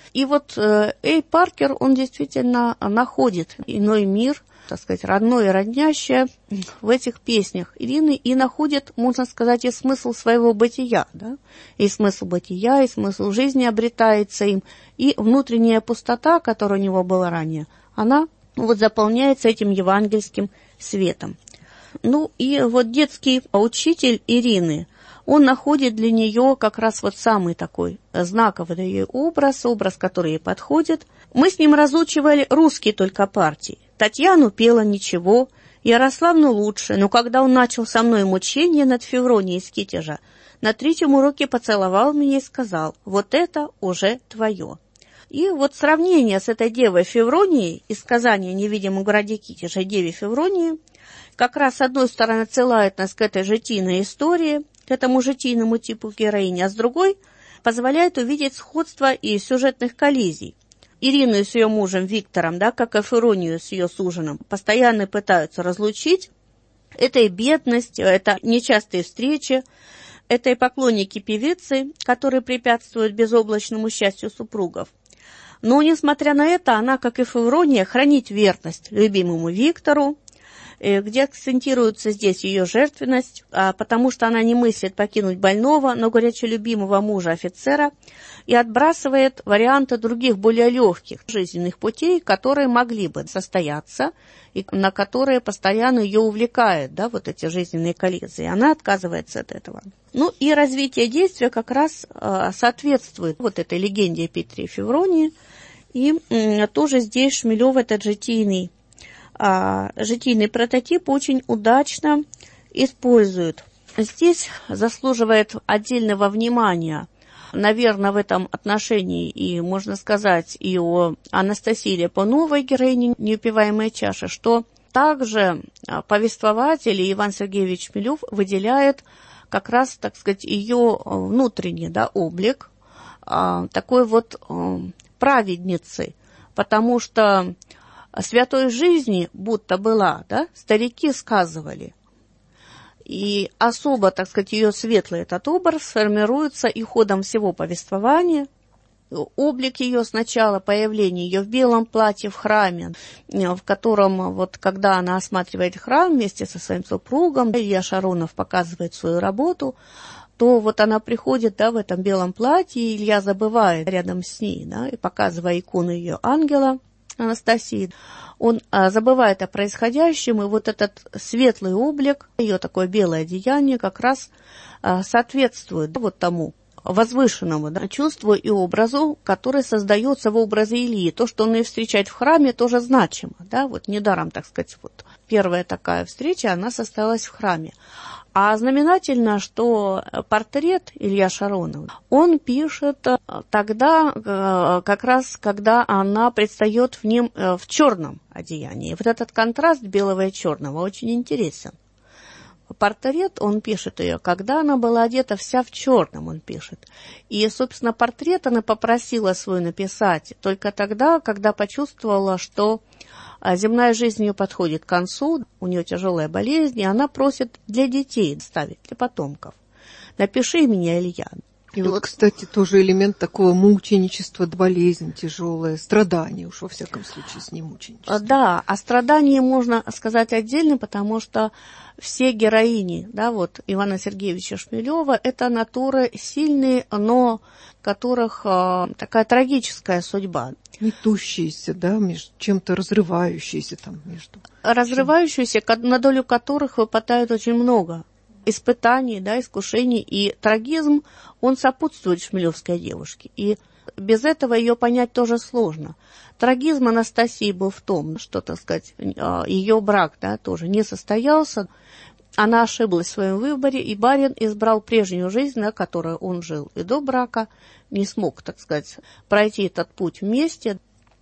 И вот Эй Паркер, он действительно находит иной мир, так сказать, родное и роднящее в этих песнях Ирины, и находит, можно сказать, и смысл своего бытия, да? И смысл бытия, и смысл жизни обретается им, и внутренняя пустота, которая у него была ранее, она вот заполняется этим евангельским светом. Ну и вот детский учитель Ирины, он находит для нее как раз вот самый такой знаковый для ее образ, образ, который ей подходит. Мы с ним разучивали русские только партии. Татьяну пела ничего, Ярославну лучше, но когда он начал со мной мучение над Февронией из Китежа, на третьем уроке поцеловал меня и сказал: «Вот это уже твое». И вот сравнение с этой девой Февронией из сказания о невидимом городе Китеже, деве Февронии, как раз с одной стороны отсылает нас к этой житийной истории, к этому житийному типу героини, а с другой позволяет увидеть сходство и сюжетных коллизий. Ирину с ее мужем Виктором, да, как и Февронию с ее суженым, постоянно пытаются разлучить. Это и бедность, это нечастые встречи, это и поклонники певицы, которые препятствуют безоблачному счастью супругов. Но, несмотря на это, она, как и Феврония, хранит верность любимому Виктору, где акцентируется здесь ее жертвенность, потому что она не мыслит покинуть больного, но горячо любимого мужа-офицера, и отбрасывает варианты других, более легких жизненных путей, которые могли бы состояться, и на которые постоянно ее увлекают, да, вот эти жизненные коллизии. Она отказывается от этого. Ну и развитие действия как раз э, соответствует вот этой легенде о Петре и Февронии, и э, тоже здесь Шмелев этот житийный А, житийный прототип очень удачно использует. Здесь заслуживает отдельного внимания, наверное, в этом отношении, и можно сказать и о Анастасии Липуновой, героине «Неупиваемая чаша», что также повествователь Иван Сергеевич Шмелев выделяет как раз, так сказать, ее внутренний, да, облик такой вот праведницы, потому что святой жизни будто была, да, старики сказывали. И особо, так сказать, ее светлый этот образ формируется и ходом всего повествования. Облик ее сначала, появление ее в белом платье в храме, в котором, вот, когда она осматривает храм вместе со своим супругом, Илья Шаронов показывает свою работу, то вот она приходит, да, в этом белом платье, и Илья забывает рядом с ней, да, и показывая икону ее ангела Анастасии, он а, забывает о происходящем, и вот этот светлый облик, ее такое белое одеяние как раз а, соответствует, да, вот тому возвышенному, да, чувству и образу, который создается в образе Ильи. То, что он ее встречает в храме, тоже значимо, да, вот недаром, так сказать, вот первая такая встреча, она состоялась в храме. А знаменательно, что портрет Илья Шаронов, он пишет тогда, как раз, когда она предстает в нем в черном одеянии. Вот этот контраст белого и черного очень интересен. Портрет, он пишет ее, когда она была одета вся в черном, он пишет. И, собственно, портрет она попросила свой написать только тогда, когда почувствовала, что земная жизнь ее подходит к концу, у нее тяжелая болезнь, и она просит для детей ставить, для потомков. «Напиши меня, Илья». И вот, кстати, тоже элемент такого мученичества, болезнь тяжелая, страдания уж во всяком случае с ним мученичество. Да, о страдании можно сказать отдельно, потому что все героини, да, вот Ивана Сергеевича Шмелева, это натуры сильные, но которых э, такая трагическая судьба. Метущиеся, да, между чем-то разрывающиеся там между. Разрывающиеся, на долю которых выпадает очень много испытаний, да, искушений, и трагизм, он сопутствует шмелевской девушке. И без этого ее понять тоже сложно. Трагизм Анастасии был в том, что, так сказать, ее брак, да, тоже не состоялся. Она ошиблась в своем выборе, и барин избрал прежнюю жизнь, на которой он жил и до брака, не смог, так сказать, пройти этот путь вместе.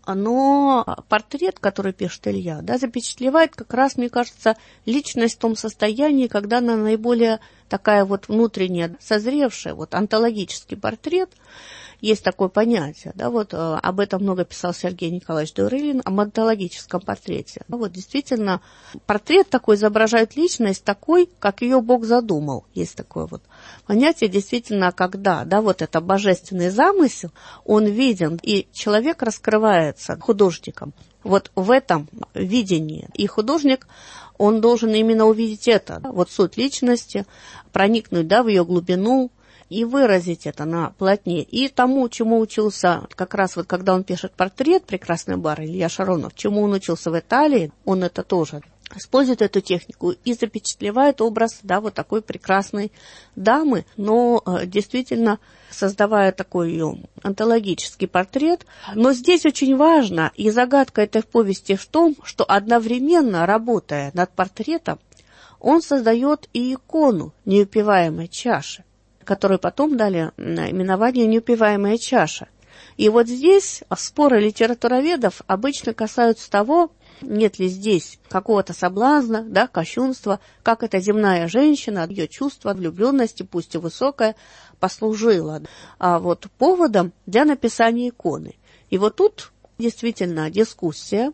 Но портрет, который пишет Илья, да, запечатлевает как раз, мне кажется, личность в том состоянии, когда она наиболее такая вот внутренняя, созревшая, вот онтологический портрет. Есть такое понятие, да, вот э, об этом много писал Сергей Николаевич Дурылин, о онтологическом портрете. Ну, вот действительно, портрет такой изображает личность такой, как ее Бог задумал. Есть такое вот понятие, действительно, когда, да, вот это божественный замысел, он виден, и человек раскрывается художником. Вот в этом видении. И художник, он должен именно увидеть это, вот суть личности, проникнуть, да, в ее глубину, и выразить это на полотне. И тому, чему учился, как раз вот когда он пишет портрет прекрасной бары Илья Шаронов, чему он учился в Италии, он это тоже использует эту технику и запечатлевает образ, да, вот такой прекрасной дамы, но э, действительно создавая такой ее онтологический портрет. Но здесь очень важно, и загадка этой повести в том, что одновременно, работая над портретом, он создает и икону неупиваемой чаши, которой потом дали именование «неупиваемая чаша». И вот здесь споры литературоведов обычно касаются того, нет ли здесь какого-то соблазна, да, кощунства, как эта земная женщина, ее чувство влюбленности, пусть и высокое, послужило а вот поводом для написания иконы. И вот тут действительно дискуссия.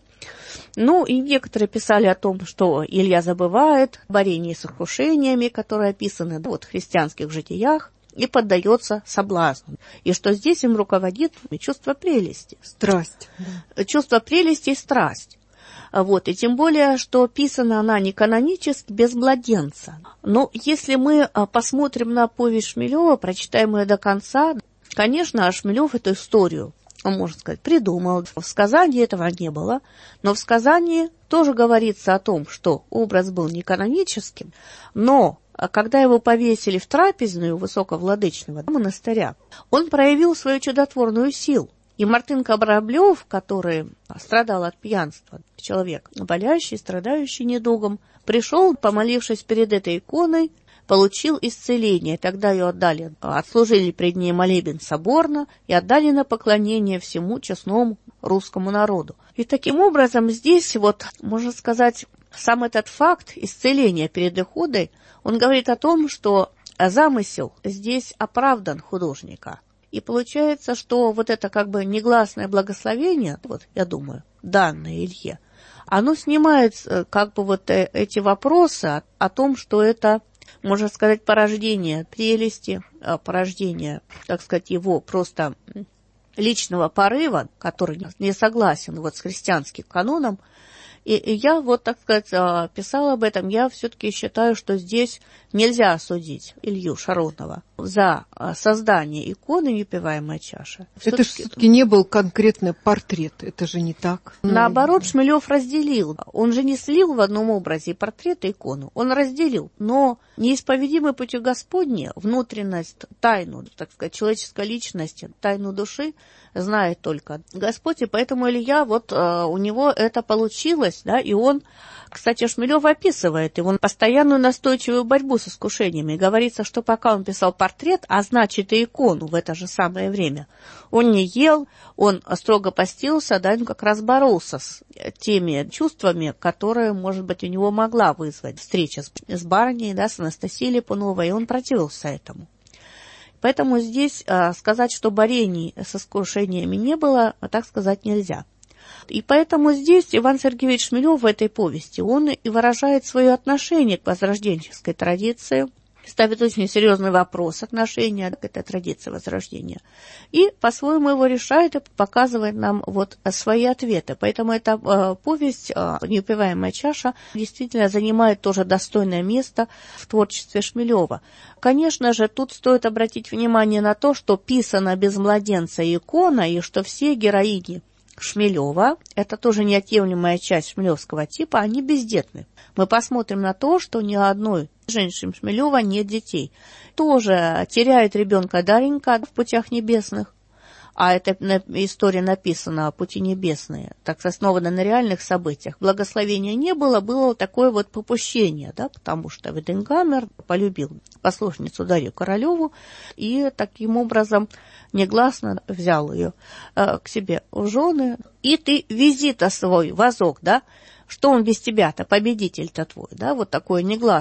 Ну, и некоторые писали о том, что Илья забывает борение с искушениями, которые описаны, да, вот, в христианских житиях, и поддается соблазну. И что здесь им руководит чувство прелести. Страсть. Да. Чувство прелести и страсть. Вот, и тем более, что писана она не канонически, без младенца. Но если мы посмотрим на повесть Шмелева, прочитаем ее до конца, конечно, Шмелев эту историю, он, можно сказать, придумал. В сказании этого не было, но в сказании тоже говорится о том, что образ был не каноническим, но когда его повесили в трапезную Высоковладычного монастыря, он проявил свою чудотворную силу. И Мартын Кораблев, который страдал от пьянства, человек болящий, страдающий недугом, пришел, помолившись перед этой иконой, получил исцеление. Тогда ее отдали, отслужили пред ней молебен соборно и отдали на поклонение всему честному русскому народу. И таким образом здесь, вот, можно сказать, сам этот факт исцеления перед иконой, он говорит о том, что замысел здесь оправдан художника. И получается, что вот это как бы негласное благословение, вот, я думаю, данное Илье, оно снимает как бы вот эти вопросы о, о том, что это, можно сказать, порождение прелести, порождение, так сказать, его просто личного порыва, который не согласен вот с христианским каноном. И, и я вот, так сказать, писала об этом. Я все-таки считаю, что здесь нельзя осудить Илью Шаронова за создание иконы «Неупиваемая чаша». Это же все-таки не был конкретный портрет, это же не так. Наоборот, Шмелев разделил. Он же не слил в одном образе портрет и икону. Он разделил. Но неисповедимой путью Господне внутренность, тайну, так сказать, человеческой личности, тайну души знает только Господь. И поэтому Илья, вот у него это получилось, да, и он, кстати, Шмелев описывает его постоянную настойчивую борьбу с искушениями. И говорится, что пока он писал портрет, а значит и икону в это же самое время, он не ел, он строго постился, да, он как раз боролся с теми чувствами, которые, может быть, у него могла вызвать встреча с, с барыней, да, с Анастасией Липуновой, и он противился этому. Поэтому здесь а, сказать, что борений с искушениями не было, так сказать нельзя. И поэтому здесь Иван Сергеевич Шмелев в этой повести, он и выражает свое отношение к возрожденческой традиции, ставит очень серьезный вопрос отношения к этой традиции Возрождения. И по-своему его решает и показывает нам вот свои ответы. Поэтому эта э, повесть э, «Неупиваемая чаша» действительно занимает тоже достойное место в творчестве Шмелева. Конечно же, тут стоит обратить внимание на то, что писана без младенца икона, и что все героини Шмелева, это тоже неотъемлемая часть шмелевского типа, они бездетны. Мы посмотрим на то, что ни одной женщины Шмелева нет детей. Тоже теряет ребенка Даренька в «Путях небесных», а эта история написана о «Пути небесные», так основана на реальных событиях. Благословения не было, было такое вот попущение, да, потому что Вейденгаммер полюбил послушницу Дарью Королеву и таким образом негласно взял ее э, к себе в жены. И ты вези-то свой возок, да, что он без тебя-то, победитель-то твой, да, вот такое негласное.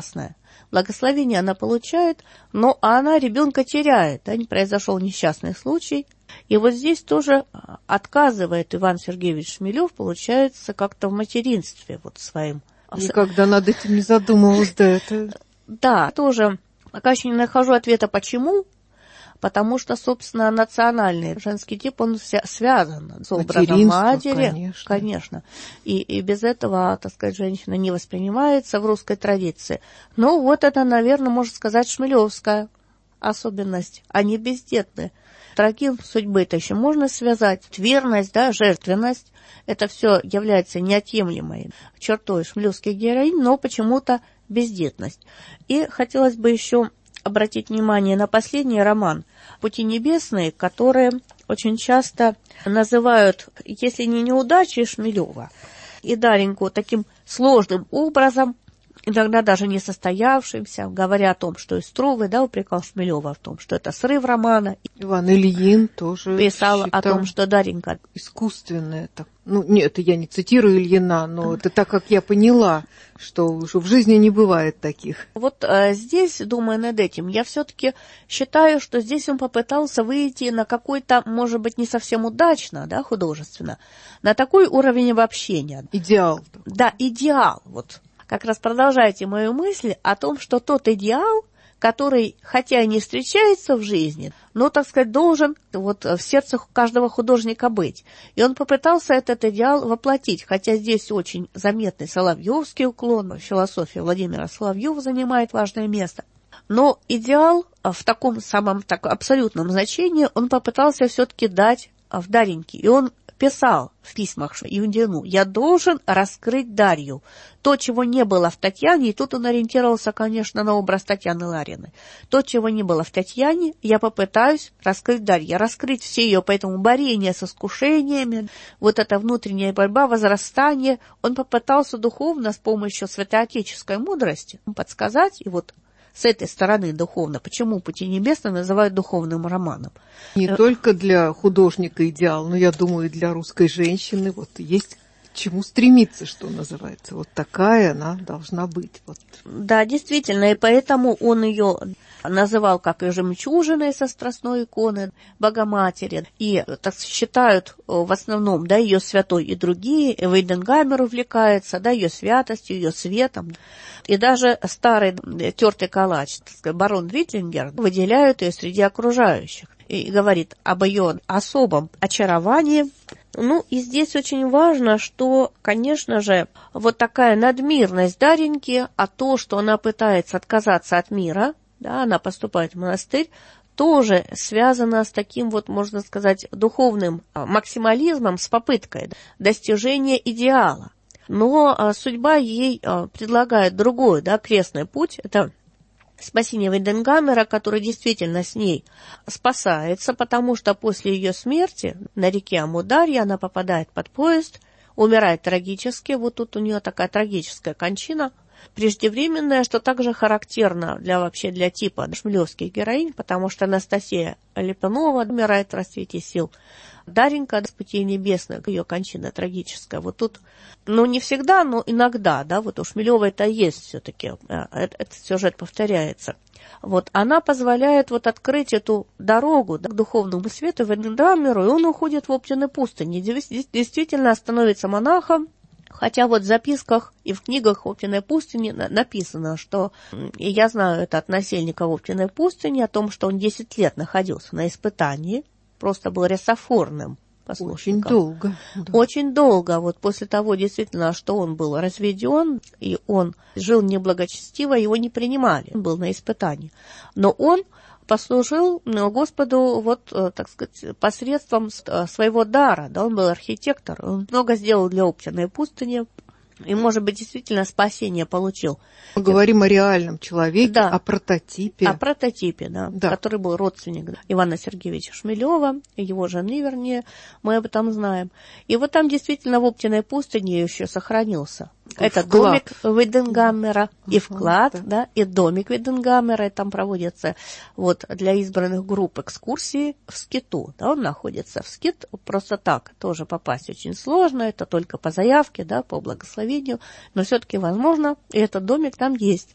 Благословение она получает, но она ребенка теряет. Да, произошел несчастный случай. И вот здесь тоже отказывает Иван Сергеевич Шмелев, получается, как-то в материнстве вот своим. Никогда над этим не задумывалась, да, это... Да, тоже пока еще не нахожу ответа, почему. Потому что, собственно, национальный женский тип, он связан с образом матери. Конечно. Конечно. И, и без этого, так сказать, женщина не воспринимается в русской традиции. Но вот это, наверное, можно сказать, шмелевская особенность. Они бездетны. Трагизм судьбы это еще можно связать. Верность, да, жертвенность. Это все является неотъемлемой чертой шмелевских героинь, но почему-то бездетность. И хотелось бы еще обратить внимание на последний роман «Пути небесные», которые очень часто называют, если не неудачей Шмелева, и Дареньку таким сложным образом, иногда даже не состоявшимся, говоря о том, что и Струве, да, упрекал Шмелева в том, что это срыв романа. Иван Ильин тоже писал считал о том, что Даренька искусственное. Так. Ну, нет, я не цитирую Ильина, но это так, как я поняла, что, что в жизни не бывает таких. Вот а, здесь, думая над этим, я все-таки считаю, что здесь он попытался выйти на какой-то, может быть, не совсем удачно, да, художественно, на такой уровень обобщения. Идеал. Да, идеал. Вот как раз продолжайте мою мысль о том, что тот идеал, который, хотя и не встречается в жизни, но, так сказать, должен вот в сердце каждого художника быть. И он попытался этот идеал воплотить, хотя здесь очень заметный соловьевский уклон, философия Владимира Соловьева занимает важное место. Но идеал в таком самом так, абсолютном значении он попытался все-таки дать в Дареньке. И он писал в письмах Юдину: «Я должен раскрыть Дарью». То, чего не было в Татьяне, и тут он ориентировался, конечно, на образ Татьяны Лариной. То, чего не было в Татьяне, я попытаюсь раскрыть Дарье, раскрыть все ее, поэтому борение с искушениями, вот эта внутренняя борьба, возрастание, он попытался духовно с помощью святоотеческой мудрости подсказать, и вот с этой стороны духовно, почему «Пути небесные» называют духовным романом. Не только для художника идеал, но, я думаю, и для русской женщины. Вот есть к чему стремиться, что называется. Вот такая она должна быть. Вот. Да, действительно, и поэтому он ее называл как и жемчужиной со страстной иконы Богоматери. И так считают в основном, да, ее святой и другие. Вейденгаммер увлекается, да, ее святостью, ее светом. И даже старый тертый калач, так сказать, барон Ритлингер, выделяют ее среди окружающих и говорит об ее особом очаровании. Ну, и здесь очень важно, что, конечно же, вот такая надмирность Дареньки, а то, что она пытается отказаться от мира, да, она поступает в монастырь, тоже связано с таким вот, можно сказать, духовным максимализмом, с попыткой достижения идеала. Но а, судьба ей а, предлагает другой, да, крестный путь. Это спасение Вейденгаммера, который действительно с ней спасается, потому что после ее смерти на реке Амударье она попадает под поезд, умирает трагически. Вот тут у нее такая трагическая кончина, преждевременная, что также характерно для вообще для типа шмелевских героинь, потому что Анастасия Липунова умирает в расцвете сил. Даренька с «Путей небесных», ее кончина трагическая. Вот тут, ну, не всегда, но иногда, да, вот у Шмелева это есть все-таки, этот сюжет повторяется. Вот, она позволяет вот открыть эту дорогу, да, к духовному свету Вейденгаммеру, и он уходит в Оптиной пустыне, действительно становится монахом. Хотя вот в записках и в книгах Оптиной пустыни написано, что, и я знаю это от насельника Оптиной пустыни, о том, что он десять лет находился на испытании, просто был ресофорным послушником. Очень долго. Да. Очень долго. Вот после того, действительно, что он был разведен, и он жил неблагочестиво, его не принимали. Он был на испытании. Но он послужил Господу, вот, так сказать, посредством своего дара. Да, он был архитектор, он много сделал для Оптиной пустыни, и, может быть, действительно спасение получил. Мы говорим о реальном человеке, да. О прототипе. О прототипе, да, да. Который был родственник Ивана Сергеевича Шмелева, его жены, вернее, мы об этом знаем. И вот там действительно в Оптиной пустыне еще сохранился. Это домик Вейденгаммера, и uh-huh, вклад, да. да, и домик Вейденгаммера, и там проводятся вот для избранных групп экскурсии в Скиту, да, он находится в Скит, просто так тоже попасть очень сложно, это только по заявке, да, по благословению, но все-таки возможно, и этот домик там есть.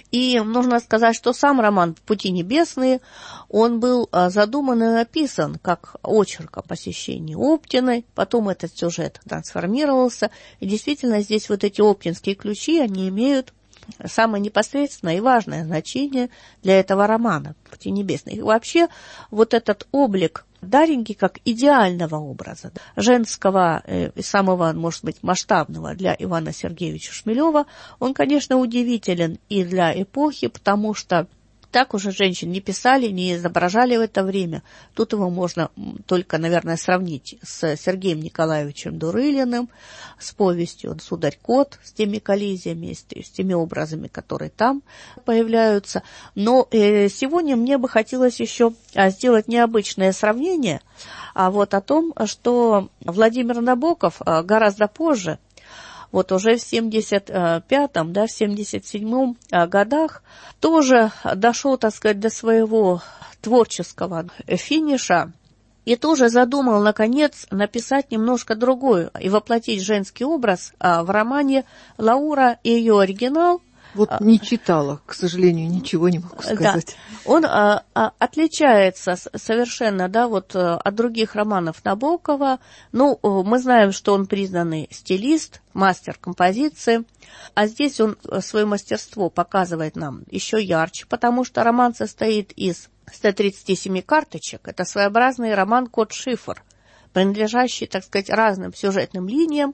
И нужно сказать, что сам роман «Пути небесные», он был задуман и написан как очерк о посещении Оптиной, потом этот сюжет трансформировался, и действительно здесь вот эти оптинские ключи, они имеют самое непосредственное и важное значение для этого романа «Пути небесные». И вообще вот этот облик Дареньки как идеального образа, женского и самого, может быть, масштабного для Ивана Сергеевича Шмелева, он, конечно, удивителен и для эпохи, потому что так уже женщин не писали, не изображали в это время. Тут его можно только, наверное, сравнить с Сергеем Николаевичем Дурылиным, с повестью «Сударь-кот», с теми коллизиями, с теми образами, которые там появляются. Но сегодня мне бы хотелось еще сделать необычное сравнение а вот о том, что Владимир Набоков гораздо позже, вот уже в семьдесят пятом, да, в семьдесят седьмом годах тоже дошел, так сказать, до своего творческого финиша и тоже задумал, наконец, написать немножко другое и воплотить женский образ в романе «Лаура» и ее оригинал. Вот не читала, к сожалению, ничего не могу сказать. Да. Он а, а, отличается совершенно, да, вот от других романов Набокова. Ну, мы знаем, что он признанный стилист, мастер композиции, а здесь он свое мастерство показывает нам еще ярче, потому что роман состоит из ста тридцати семи карточек. Это своеобразный роман «Код-шифр», принадлежащий, так сказать, разным сюжетным линиям.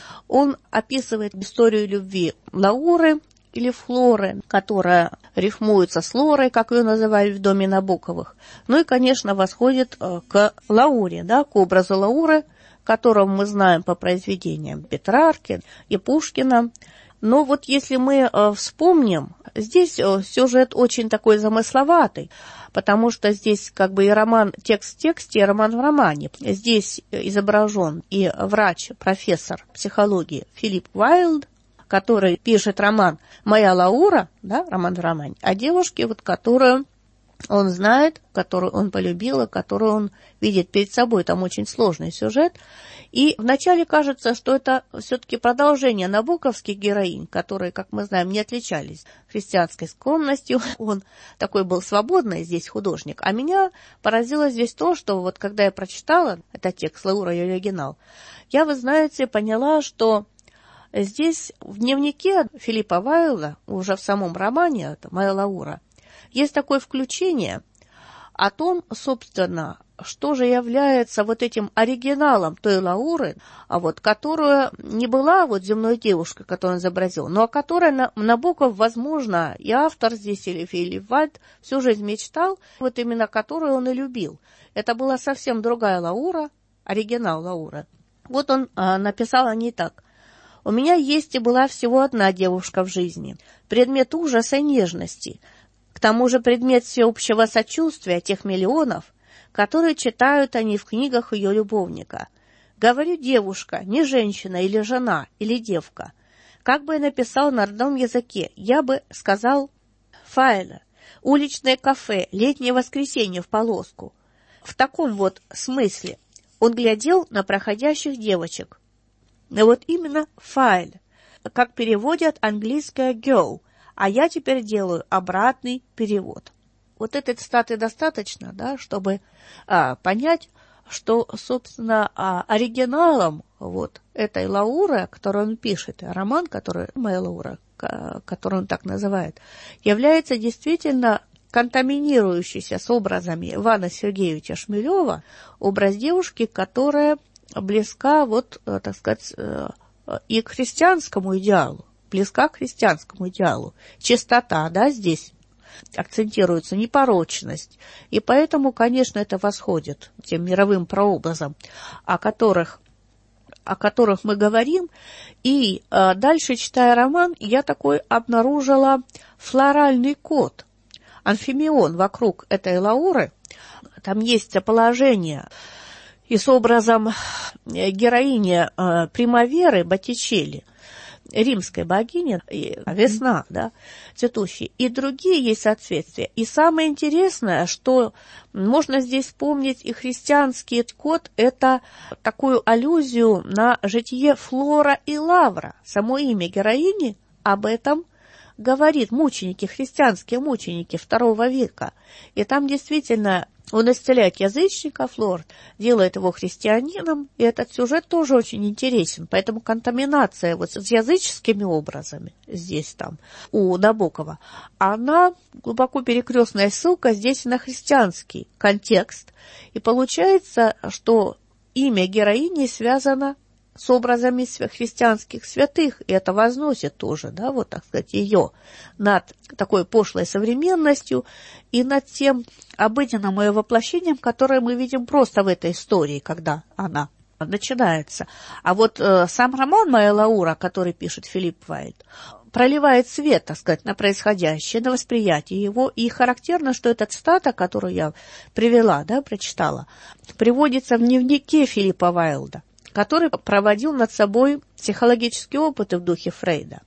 Он описывает историю любви Лауры или Флоры, которая рифмуется с Лорой, как ее называли в доме Набоковых. Ну и, конечно, восходит к Лауре, да, к образу Лауры, которого мы знаем по произведениям Петрарки и Пушкина. Но вот если мы вспомним, здесь сюжет очень такой замысловатый, потому что здесь как бы и роман текст в тексте, и роман в романе. Здесь изображен и врач, профессор психологии Филипп Вайлд, который пишет роман «Моя Лаура», да, роман в романе, о девушке, вот, которую он знает, которую он полюбил, которую он видит перед собой. Там очень сложный сюжет. И вначале кажется, что это все-таки продолжение набоковских героинь, которые, как мы знаем, не отличались христианской скромностью. Он такой был свободный здесь художник. А меня поразило здесь то, что вот когда я прочитала этот текст «Лаура» и оригинал, я, вы знаете, поняла, что здесь в дневнике Филиппа Вайла, уже в самом романе это «Моя Лаура», есть такое включение о том, собственно, что же является вот этим оригиналом той Лауры, а вот которая не была вот земной девушкой, которую он изобразил, но о которой Набоков, возможно, и автор здесь, или Филипп Вайд, всю жизнь мечтал, вот именно которую он и любил. Это была совсем другая Лаура, оригинал Лауры. Вот он а, написал о ней так. «У меня есть и была всего одна девушка в жизни, предмет ужаса и нежности, к тому же предмет всеобщего сочувствия тех миллионов, которые читают они в книгах ее любовника. Говорю девушка, не женщина или жена, или девка. Как бы я написал на родном языке, я бы сказал файла, уличное кафе, летнее воскресенье в полоску. В таком вот смысле он глядел на проходящих девочек. Но вот именно файл, как переводят английское girl, а я теперь делаю обратный перевод. Вот этой цитаты достаточно, да, чтобы а, понять, что, собственно, а, оригиналом вот этой Лауры, которую он пишет, роман, который «Моя Лаура», который он так называет, является действительно контаминирующийся с образами Ивана Сергеевича Шмелева, образ девушки, которая близка, вот, так сказать, и к христианскому идеалу, близка к христианскому идеалу. Чистота, да, здесь акцентируется, непорочность. И поэтому, конечно, это восходит тем мировым прообразам, о которых, о которых мы говорим. И а, дальше, читая роман, я такой обнаружила флоральный код, амфимион вокруг этой Лауры. Там есть положение и с образом героини э, Примаверы Боттичелли, римской богини, весна, да, цветущей, и другие есть соответствия. И самое интересное, что можно здесь вспомнить и христианский код, это такую аллюзию на житие Флора и Лавра. Само имя героини об этом говорит мученики, христианские мученики второго века. И там действительно он исцеляет язычников, Лорд, делает его христианином, и этот сюжет тоже очень интересен. Поэтому контаминация вот с языческими образами здесь там у Набокова, она глубоко перекрестная ссылка здесь на христианский контекст. И получается, что имя героини связано с образами христианских святых, и это возносит тоже, да, вот, так сказать, ее над такой пошлой современностью и над тем обыденным ее воплощением, которое мы видим просто в этой истории, когда она начинается. А вот э, сам роман «Моя Лаура», который пишет Филипп Вайлд, проливает свет, так сказать, на происходящее, на восприятие его, и характерно, что эта цитата, которую я привела, да, прочитала, приводится в дневнике Филиппа Вайлда, который проводил над собой психологические опыты в духе Фрейда.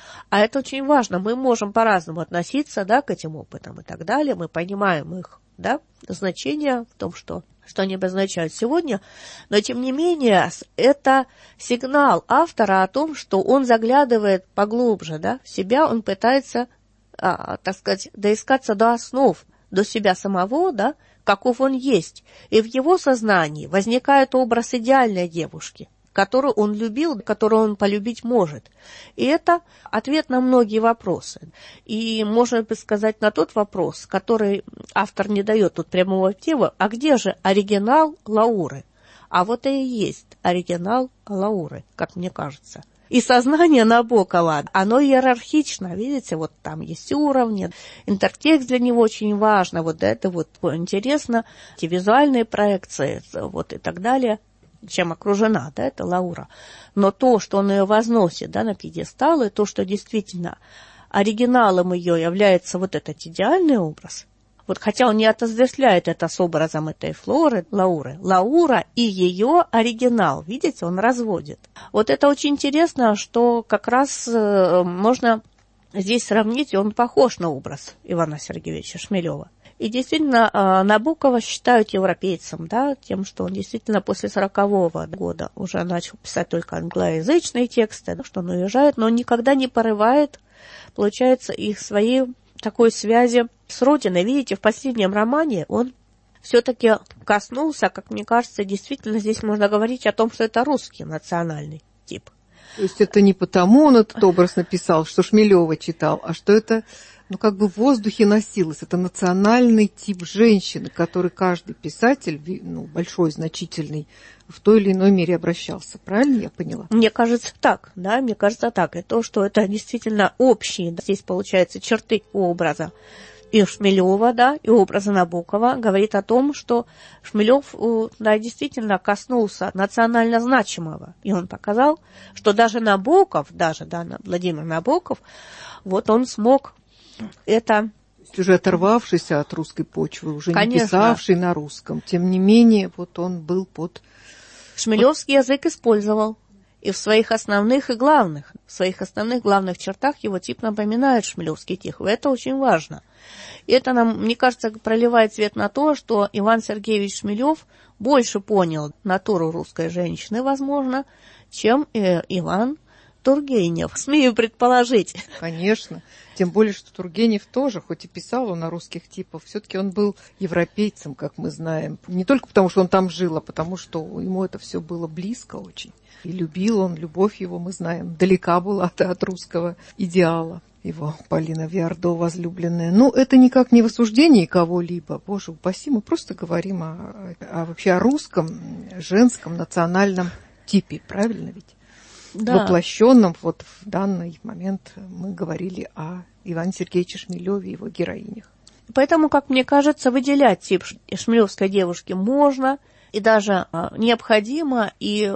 А это очень важно. Мы можем по-разному относиться, да, к этим опытам и так далее. Мы понимаем их, да, значение в том, что, что они обозначают сегодня. Но, тем не менее, это сигнал автора о том, что он заглядывает поглубже, да, в себя, он пытается, а, так сказать, доискаться до основ, до себя самого, да, каков он есть. И в его сознании возникает образ идеальной девушки, которую он любил, которую он полюбить может. И это ответ на многие вопросы. И можно бы сказать на тот вопрос, который автор не дает тут прямого ответа, а где же оригинал Лауры? А вот и есть оригинал Лауры, как мне кажется. И сознание Набокова, оно иерархично, видите, вот там есть уровни, интертекст для него очень важно, вот это вот интересно, эти визуальные проекции, вот и так далее, чем окружена, да, это Лаура. Но то, что он ее возносит, да, на пьедестал, и то, что действительно оригиналом ее является вот этот идеальный образ, вот хотя он не отождествляет это с образом этой Флоры, Лауры, Лаура и ее оригинал, видите, он разводит. Вот это очень интересно, что как раз э, можно здесь сравнить, и он похож на образ Ивана Сергеевича Шмелева. И действительно, э, Набокова считают европейцем, да, тем, что он действительно после сорокового года уже начал писать только англоязычные тексты, да, что он уезжает, но он никогда не порывает, получается, их своей такой связи с родиной. Видите, в последнем романе он все-таки коснулся, как мне кажется, действительно здесь можно говорить о том, что это русский национальный тип. То есть это не потому он этот образ написал, что Шмелева читал, а что это, ну, как бы в воздухе носилось. Это национальный тип женщины, к которой каждый писатель, ну, большой, значительный, в той или иной мере обращался. Правильно я поняла? Мне кажется так, да, мне кажется так. И то, что это действительно общие, да, здесь получается черты образа и Шмелева, да, и образа Набокова, говорит о том, что Шмелев, да, действительно коснулся национально значимого. И он показал, что даже Набоков, даже, да, Владимир Набоков, вот он смог это... уже оторвавшийся от русской почвы, уже Конечно. Не писавший на русском. Тем не менее, вот он был под... Шмелевский язык использовал. И в своих основных и главных, в своих основных главных чертах его тип напоминает шмелевский тип. И это очень важно. И это нам, мне кажется, проливает свет на то, что Иван Сергеевич Шмелев больше понял натуру русской женщины, возможно, чем э, Иван Тургенев. Смею предположить. Конечно. Тем более, что Тургенев тоже, хоть и писал он о русских типах, все-таки он был европейцем, как мы знаем. Не только потому, что он там жил, а потому, что ему это все было близко очень. И любил он, любовь его, мы знаем, далека была от, от русского идеала. Его Полина Виардо возлюбленная. Ну, это никак не в осуждении кого-либо. Боже упаси, мы просто говорим о, о, вообще о русском, женском, национальном типе. Правильно ведь? Да. Воплощенном, вот в данный момент мы говорили о Иване Сергеевиче Шмелеве и его героинях. Поэтому, как мне кажется, выделять тип шмелевской девушки можно и даже необходимо, и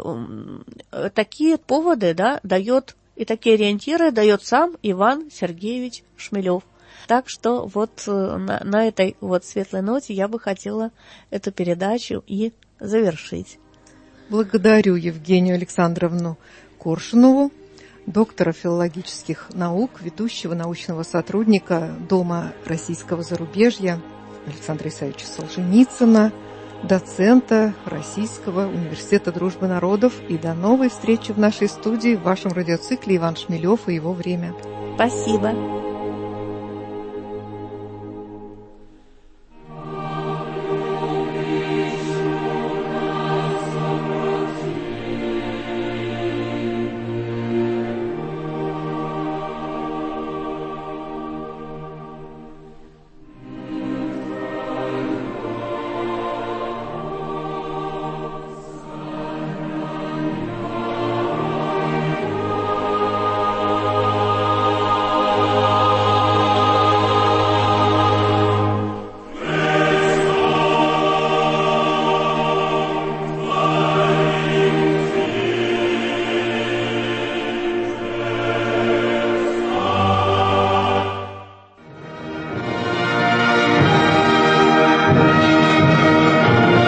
такие поводы, да, дает, и такие ориентиры дает сам Иван Сергеевич Шмелев. Так что вот на, на этой вот светлой ноте я бы хотела эту передачу и завершить. Благодарю Евгению Александровну Коршунову, доктора филологических наук, ведущего научного сотрудника Дома российского зарубежья Александра Исаевича Солженицына, доцента Российского университета дружбы народов. И до новой встречи в нашей студии в вашем радиоцикле «Иван Шмелев и его время». Спасибо.